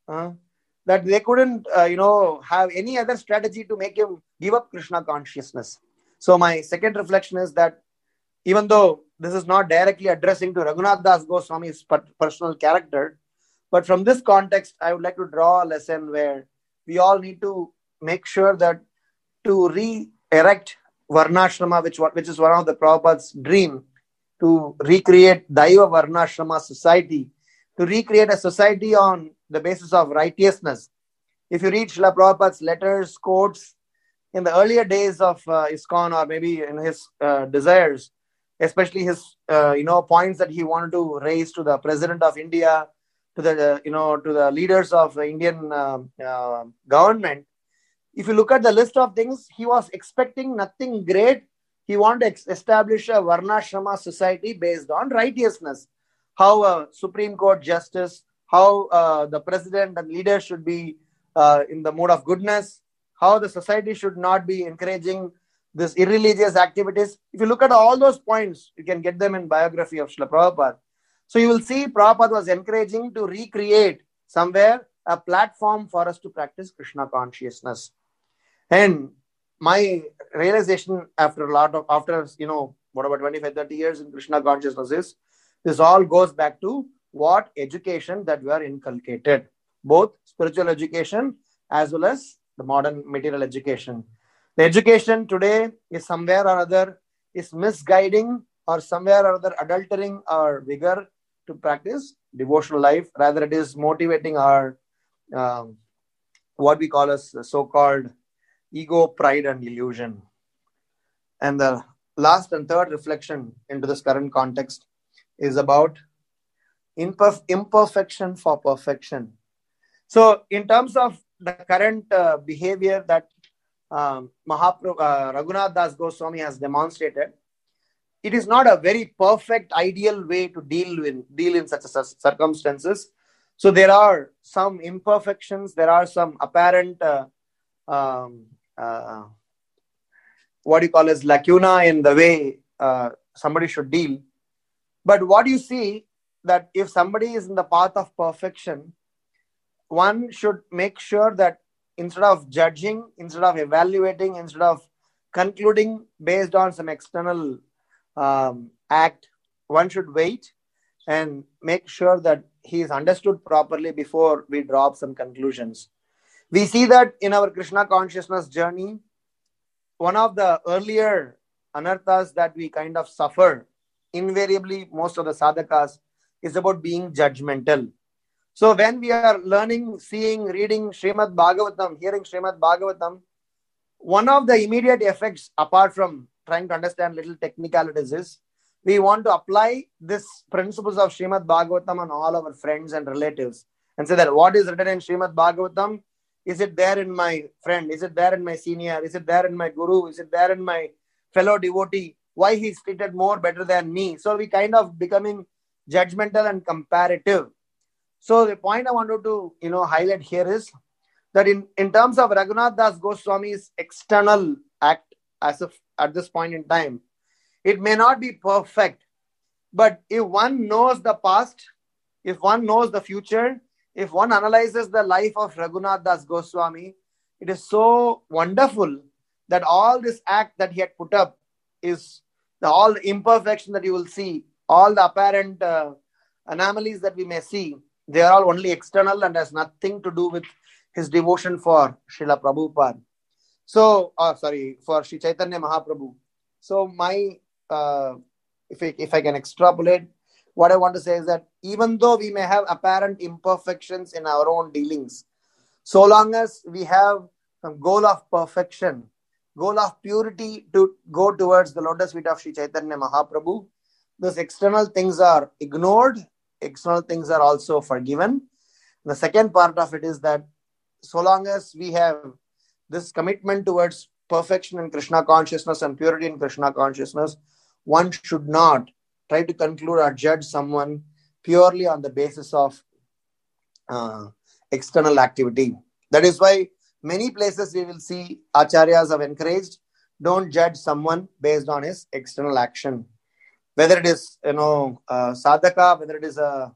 that they couldn't, have any other strategy to make him give up Krishna consciousness. So my second reflection is that even though this is not directly addressing to Raghunath Das Goswami's personal character, but from this context, I would like to draw a lesson where we all need to make sure that to re-erect Varnashrama, which is one of the Prabhupada's dream, to recreate Daiva Varnashrama society, to recreate a society on the basis of righteousness. If you read Srila Prabhupada's letters, quotes, in the earlier days of ISKCON, or maybe in his desires, especially his points that he wanted to raise to the President of India, to the leaders of the Indian government. If you look at the list of things, he was expecting nothing great. He wanted to establish a Varnashrama society based on righteousness. How a Supreme Court justice, how the president and leaders should be in the mode of goodness, how the society should not be encouraging this irreligious activities. If you look at all those points, you can get them in biography of Srila Prabhupada. So you will see Prabhupada was encouraging to recreate somewhere a platform for us to practice Krishna consciousness. And my realization after about 25, 30 years in Krishna consciousness is, this all goes back to what education that we are inculcated, both spiritual education as well as the modern material education. The education today is somewhere or other is misguiding or somewhere or other adultering our vigor to practice devotional life. Rather, it is motivating our what we call as so-called ego, pride, and illusion. And the last and third reflection into this current context is about imperfection for perfection. So in terms of the current behavior that Raghunath Das Goswami has demonstrated, it is not a very perfect, ideal way to deal in such circumstances. So there are some imperfections, there are some apparent what you call as lacuna in the way somebody should deal. But what you see that if somebody is in the path of perfection, one should make sure that instead of judging, instead of evaluating, instead of concluding based on some external act, one should wait and make sure that he is understood properly before we draw up some conclusions. We see that in our Krishna consciousness journey, one of the earlier anarthas that we kind of suffer, invariably most of the sadhakas, is about being judgmental. So when we are learning, seeing, reading Srimad Bhagavatam, hearing Srimad Bhagavatam, one of the immediate effects, apart from trying to understand little technicalities, is we want to apply this principles of Srimad Bhagavatam on all our friends and relatives and say that what is written in Srimad Bhagavatam, is it there in my friend? Is it there in my senior? Is it there in my guru? Is it there in my fellow devotee? Why he's treated more better than me? So we kind of becoming judgmental and comparative. So the point I wanted to highlight here is that in terms of Raghunath Das Goswami's external act as of at this point in time, it may not be perfect, but if one knows the past, if one knows the future, if one analyzes the life of Raghunath Das Goswami, it is so wonderful that all this act that he had put up is all the imperfection that you will see, all the apparent anomalies that we may see, they are all only external and has nothing to do with his devotion for Srila Prabhupada. So, for Sri Chaitanya Mahaprabhu. So if I can extrapolate, what I want to say is that even though we may have apparent imperfections in our own dealings, so long as we have some goal of perfection, goal of purity to go towards the lotus feet of Sri Chaitanya Mahaprabhu, those external things are ignored, external things are also forgiven. The second part of it is that so long as we have this commitment towards perfection in Krishna consciousness and purity in Krishna consciousness, one should not try to conclude or judge someone purely on the basis of external activity. That is why many places we will see acharyas have encouraged, don't judge someone based on his external action. Whether it is sadhaka, whether it is a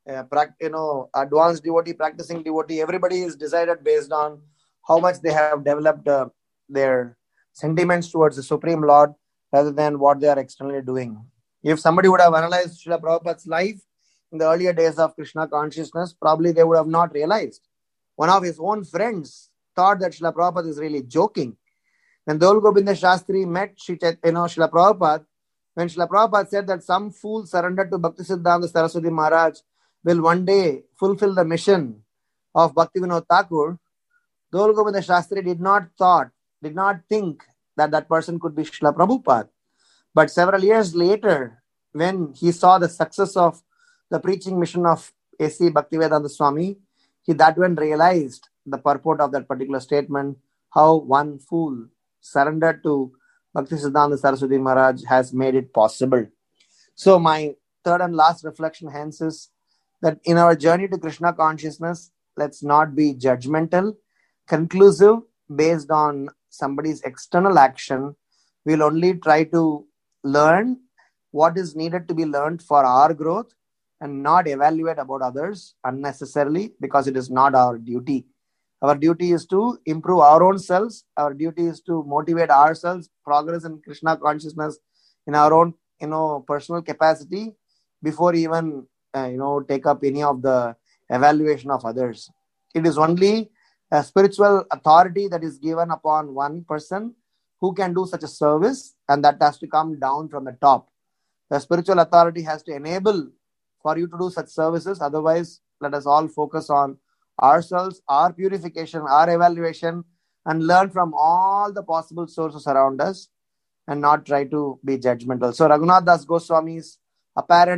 advanced devotee, practicing devotee, everybody is decided based on how much they have developed their sentiments towards the Supreme Lord rather than what they are externally doing. If somebody would have analyzed Srila Prabhupada's life in the earlier days of Krishna consciousness, probably they would have not realized. One of his own friends thought that Srila Prabhupada is really joking. When Dol Govinda Shastri met Srila Prabhupada, when Srila Prabhupada said that some fool surrendered to Bhaktisiddhanta Saraswati Maharaj will one day fulfill the mission of Bhaktivinoda Thakur, Dol Govinda Shastri did not think that person could be Srila Prabhupada. But several years later, when he saw the success of the preaching mission of A.C. Bhaktivedanta Swami, he that one realized the purport of that particular statement, how one fool surrendered to Bhaktisiddhanta Saraswati Maharaj has made it possible. So my third and last reflection hence is that in our journey to Krishna consciousness, let's not be judgmental, conclusive based on somebody's external action. We'll only try to learn what is needed to be learned for our growth and not evaluate about others unnecessarily because it is not our duty. Our duty is to improve our own selves. Our duty is to motivate ourselves, progress in Krishna consciousness in our own, personal capacity before even, take up any of the evaluation of others. It is only a spiritual authority that is given upon one person who can do such a service, and that has to come down from the top. The spiritual authority has to enable for you to do such services. Otherwise, let us all focus on ourselves, our purification, our evaluation, and learn from all the possible sources around us and not try to be judgmental. So Raghunath Das Goswami's apparent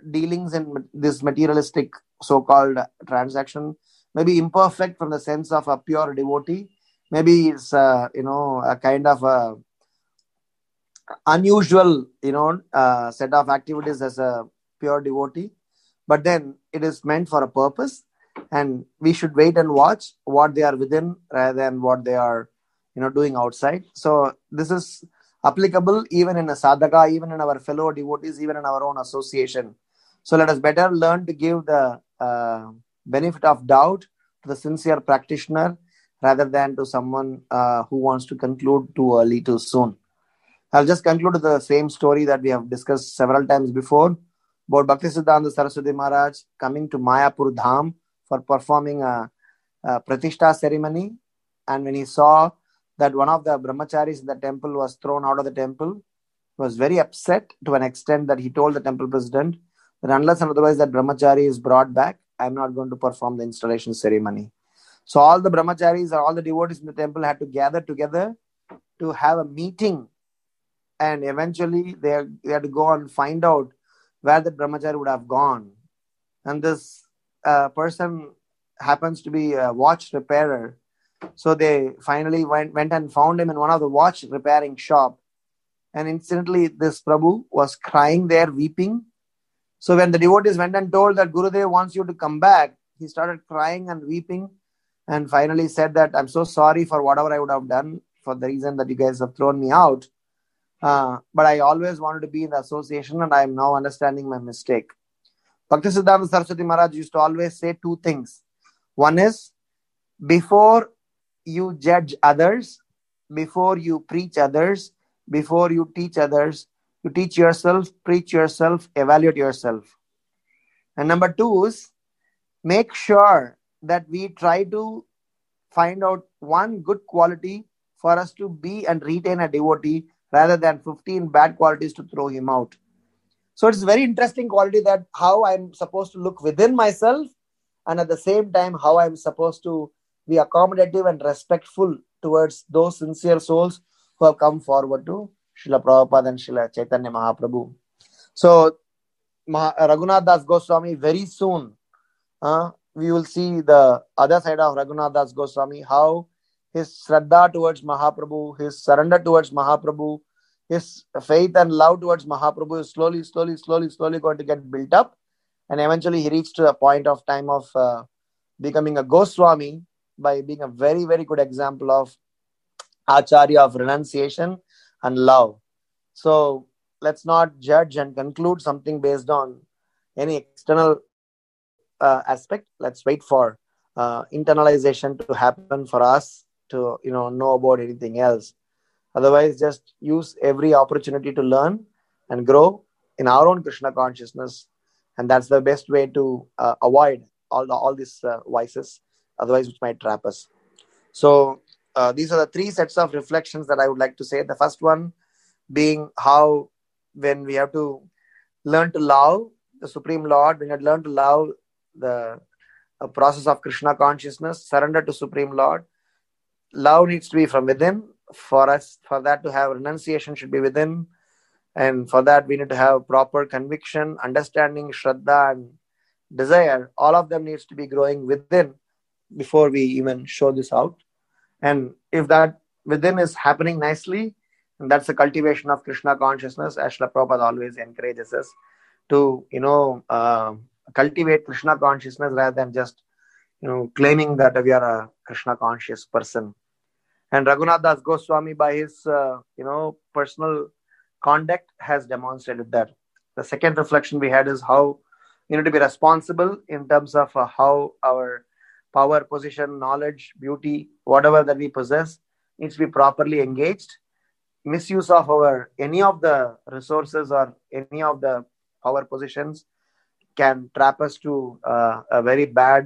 dealings in this materialistic so-called transaction may be imperfect from the sense of a pure devotee. Maybe it's a kind of a unusual set of activities as a pure devotee, but then it is meant for a purpose, and we should wait and watch what they are within rather than what they are doing outside. So this is applicable even in a sadhaka, even in our fellow devotees, even in our own association. So let us better learn to give the benefit of doubt to the sincere practitioner rather than to someone who wants to conclude too early, too soon. I'll just conclude with the same story that we have discussed several times before about Bhaktisiddhanta Saraswati Maharaj coming to Mayapur Dham for performing a Pratishtha ceremony. And when he saw that one of the brahmacharis in the temple was thrown out of the temple, he was very upset to an extent that he told the temple president that unless and otherwise that brahmachari is brought back, I'm not going to perform the installation ceremony. So all the brahmacharis or all the devotees in the temple had to gather together to have a meeting. And eventually they had to go and find out where the brahmachari would have gone. And this person happens to be a watch repairer. So they finally went and found him in one of the watch repairing shop. And incidentally, this Prabhu was crying there, weeping. So when the devotees went and told that Gurudev wants you to come back, he started crying and weeping and finally said that I'm so sorry for whatever I would have done for the reason that you guys have thrown me out. But I always wanted to be in the association and I am now understanding my mistake. Bhaktisiddhanta Saraswati Maharaj used to always say two things. One is, before you judge others, before you preach others, before you teach others, you teach yourself, preach yourself, evaluate yourself. And number two is, make sure that we try to find out one good quality for us to be and retain a devotee rather than 15 bad qualities to throw him out. So it's a very interesting quality that how I'm supposed to look within myself and at the same time how I'm supposed to be accommodative and respectful towards those sincere souls who have come forward to Srila Prabhupada and Srila Chaitanya Mahaprabhu. So Raghunath Das Goswami, very soon we will see the other side of Raghunath Das Goswami, how his Shraddha towards Mahaprabhu, his surrender towards Mahaprabhu, his faith and love towards Mahaprabhu is slowly going to get built up. And eventually he reached to a point of time of becoming a Goswami by being a very, very good example of Acharya of renunciation and love. So let's not judge and conclude something based on any external aspect. Let's wait for internalization to happen for us to know about anything else. Otherwise, just use every opportunity to learn and grow in our own Krishna consciousness, and that's the best way to avoid all these vices, otherwise which might trap us. So these are the three sets of reflections that I would like to say. The first one being how when we have to learn to love the Supreme Lord, when we learn to love the process of Krishna consciousness, surrender to Supreme Lord, love needs to be from within. For that to have renunciation should be within. And for that, we need to have proper conviction, understanding, Shraddha, and desire. All of them needs to be growing within before we even show this out. And if that within is happening nicely, and that's a cultivation of Krishna consciousness, as Srila Prabhupada always encourages us to, cultivate Krishna consciousness rather than just, claiming that we are a Krishna conscious person. And Raghunath Das Goswami, by his, personal conduct, has demonstrated that. The second reflection we had is how we need to be responsible in terms of how our power, position, knowledge, beauty, whatever that we possess, needs to be properly engaged. Misuse of any of the resources or any of the power positions can trap us to a very bad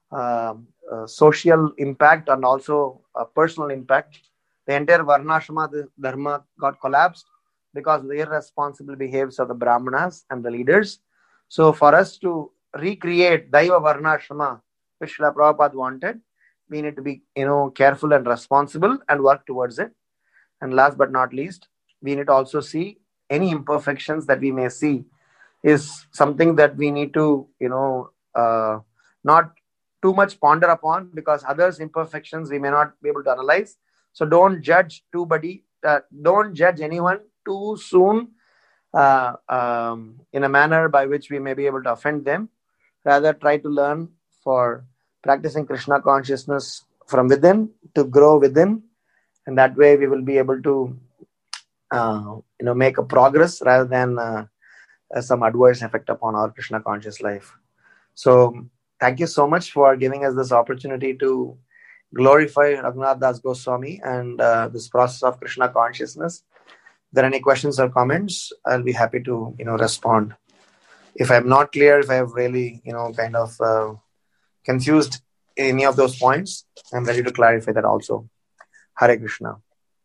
social impact and also a personal impact. The entire Varnashrama Dharma got collapsed because of the irresponsible behaviors of the Brahmanas and the leaders. So for us to recreate Daiva Varnashrama, which Srila Prabhupada wanted, we need to be careful and responsible and work towards it. And last but not least, we need to also see any imperfections that we may see is something that we need to, not too much ponder upon, because others' imperfections we may not be able to analyze. So don't judge don't judge anyone too soon, in a manner by which we may be able to offend them. Rather, try to learn for practicing Krishna consciousness from within to grow within, and that way we will be able to, make a progress rather than some adverse effect upon our Krishna conscious life. So, thank you so much for giving us this opportunity to glorify Raghunath Das Goswami and this process of Krishna consciousness. If there are any questions or comments, I'll be happy to, respond. If I'm not clear, if I have really, kind of confused any of those points, I'm ready to clarify that also. Hare Krishna.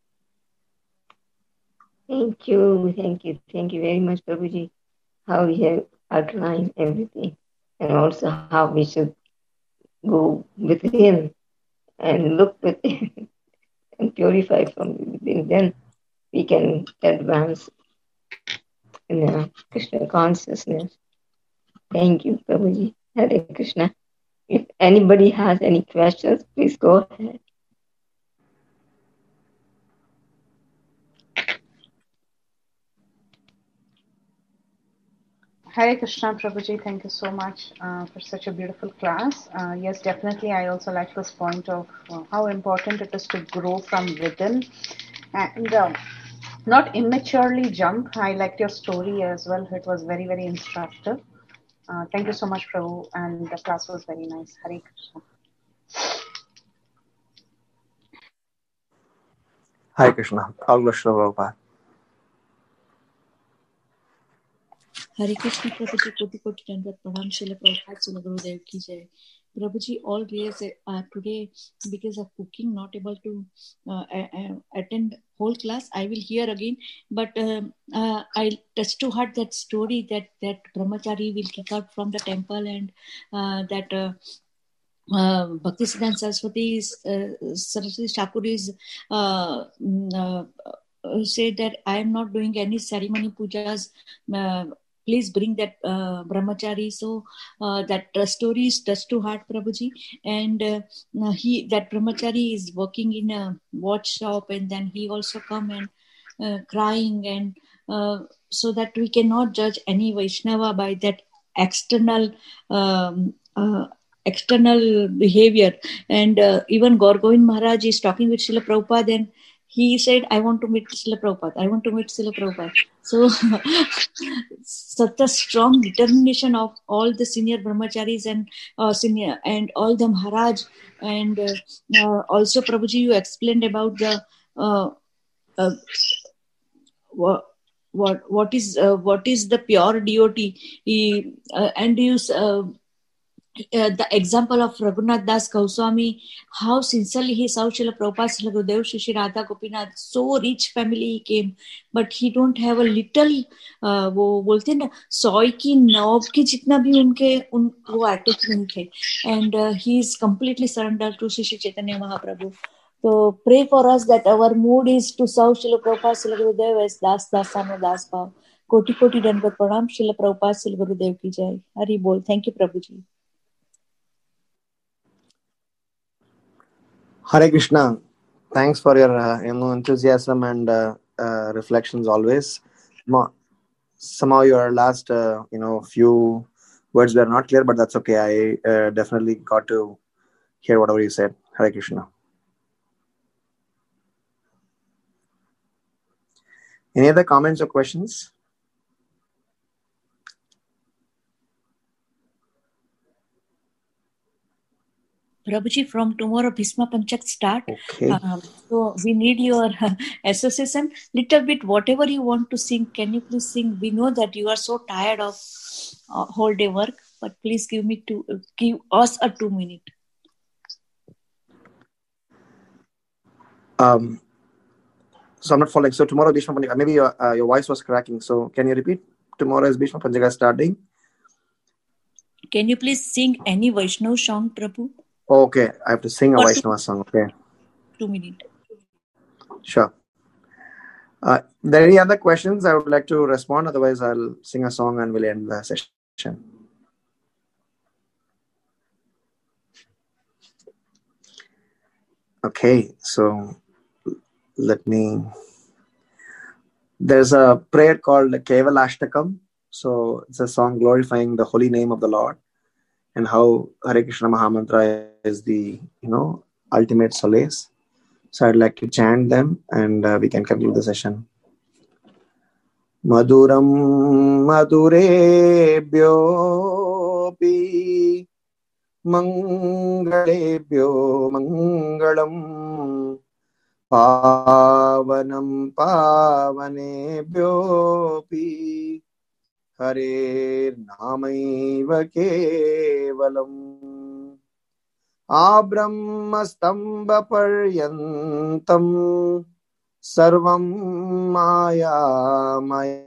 Thank you very much, Prabhuji. How you have outlined everything, and also how we should go within and look within and purify from within. Then we can advance in Krishna consciousness. Thank you, Prabhuji. Hare Krishna. If anybody has any questions, please go ahead. Hare Krishna, Prabhuji, thank you so much for such a beautiful class. Yes, definitely, I also like this point of how important it is to grow from within and not immaturely jump. I liked your story as well. It was very, very instructive. Thank you so much, Prabhu, and the class was very nice. Hare Krishna. Hare Krishna. All Krishna Prabhupada. Hare Krishna, Prabhuji, Koti Koti Dandat Pranam, Srila Prabhupada, Srila Gurudev Ki Jai. Prabhuji, all days today, because of cooking, not able to attend whole class. I will hear again, but I touched to heart that story that Brahmachari will kick out from the temple, and that Bhaktisiddhanta Saraswati Thakur is say that I am not doing any ceremony pujas. Please bring that brahmachari. So that story is touched to heart, Prabhuji. And that brahmachari is working in a watch shop, and then he also come and crying, and so that we cannot judge any Vaishnava by that external behavior. And even Gaur Govind Maharaj is talking with Srila Prabhupada, and he said, I want to meet Srila Prabhupada. I want to meet Srila Prabhupada. So, such a strong determination of all the senior brahmacharis and senior and all the Maharaj. And also, Prabhuji, you explained about the what is the pure devotee, and you. The example of Raghunath Das Goswami, how sincerely he served Srila Prabhupada, Srila Gurudev, Shri Radha Gopinath, so rich family he came, but he don't have a little, वो बोलते हैं ना, soy की knob की जितना भी वो attachment थे, and he is completely surrendered to Shri Chaitanya Mahaprabhu. So pray for us that our mood is to serve Srila Prabhupada, Srila Gurudev as Das Dasana Das Bhav. Koti Koti Dandat Pranam, Srila Prabhupada, Srila Gurudev Ki Jai. Hari Bol. Thank you, Prabhuji. Hare Krishna. Thanks for your enthusiasm and reflections always. Somehow your last few words were not clear, but that's okay. I definitely got to hear whatever you said. Hare Krishna. Any other comments or questions? Prabhuji, from tomorrow Bhisma Panchak start. Okay. So we need your association. Little bit, whatever you want to sing, can you please sing? We know that you are so tired of whole day work, but please give us a 2 minute. So I'm not following. So tomorrow Bhishma Panchaka. Maybe your voice was cracking. So can you repeat? Tomorrow is Bhishma Panchaka starting. Can you please sing any Vaishnava song, Prabhu? Okay, I have to sing a Vaishnava song. Okay. 2 minutes. Sure. There are any other questions? I would like to respond. Otherwise, I'll sing a song and we'll end the session. Okay, so there's a prayer called Kevalashtakam. So it's a song glorifying the holy name of the Lord and how Hare Krishna Mahamantra is the, ultimate solace. So I'd like to chant them and we can conclude the session. Maduram madurebhyopi mangalebhyo mangalam pavanam pavanebhyopi Hare namaiva kevalam abrahmastamba paryantam sarvam maya maya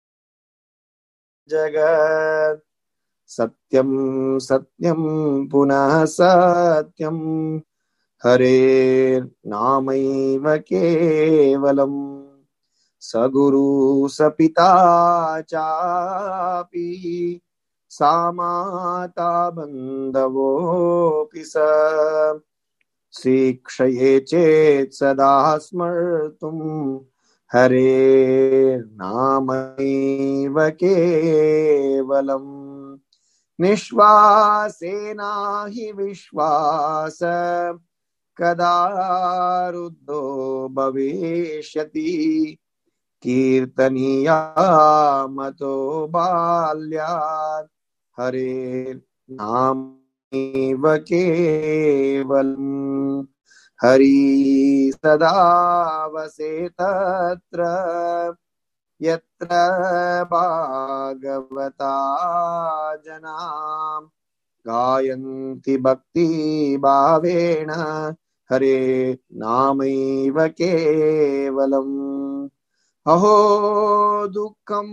jagat satyam satyam punah satyam Hare namaiva kevalam saguru sapita chapi samata bandhavo pisa sikshaye chet sada smartum Hare namaiva kevalam nishvasena hi vishvasa kada ruddho bhavishyati kirtaniya mato balyat Hare namaiva kevalam Hari sada vase tatra yatra bhagavata janam gayanti bhakti bhavena Hare namaiva kevalam aho dukkam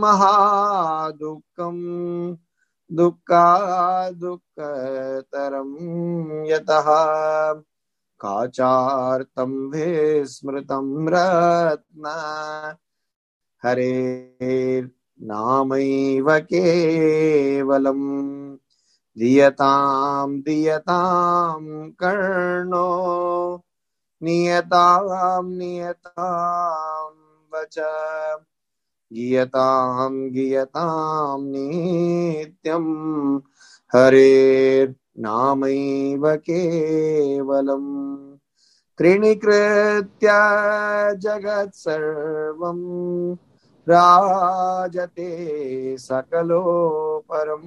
mahadukkam dukkha dukkataram yataha Kachartam vismritam ratna Hare namaiva kevalam diyatam diyatam karno niyatam niyatam vacha giyatam giyatam nityam Hare namaiva kevalam trinikritya jagat sarvam rajate sakalo param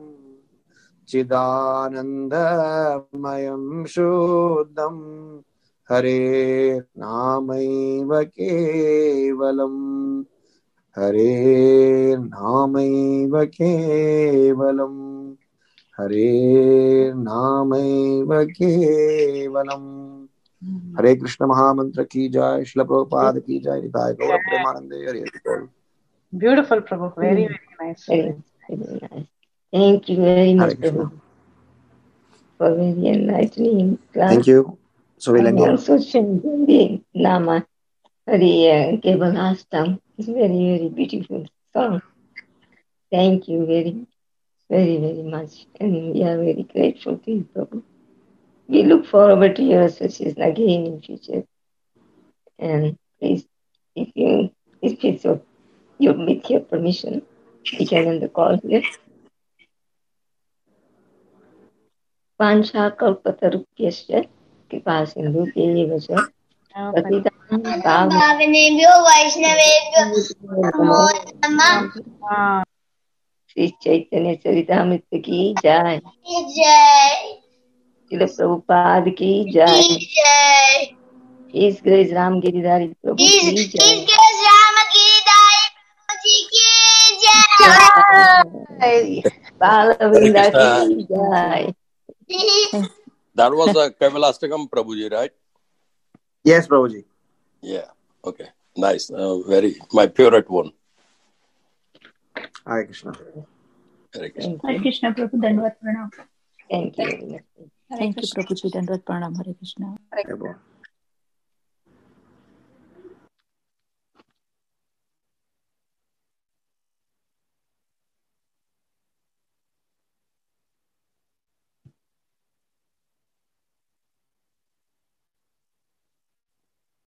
chidanandamayam shuddham Hare namaiva kevalam Hare namaiva kevalam Hare namaiva kevalam Hare Krishna Mahamantra ki jai, Srila Prabhupada ki jai, Nitai Gaura Premanande Hare Krishna. Beautiful, Prabhu. Very, very nice. Very nice. Thank you very much, Prabhu, for very enlightening class. Thank you. So we'll end here. Also chanting the Nama Hare Kevalashtam. It's very, very beautiful song. Thank you very, very, very much. And we are very grateful to you, Prabhu. We look forward to your association again in future. And please, if it's with your permission, we can end the call here. Vansha kalpatarupyasya kripa sindhubhyeva cha patitanam pavanebhyo vaishnavebhyo namo namah. Shri Chaitanya Charitamrita ki jai. Srila Prabhupada ki jai. His Grace Ram Giridhari Prabhu ki jai. His Grace Ram Giridhari Prabhu ki jai. Balavrinda ki jai. That was a Kevalashtakam, Prabhuji, right? Yes, Prabhuji. Yeah. Okay. Nice. My favorite one. Hare Krishna. Hare Krishna. Hare Krishna, Prabhu. Dandavat pranam. Thank you very much. Thank you, Prabhuji. Dandavat pranam. Hare Krishna. Hare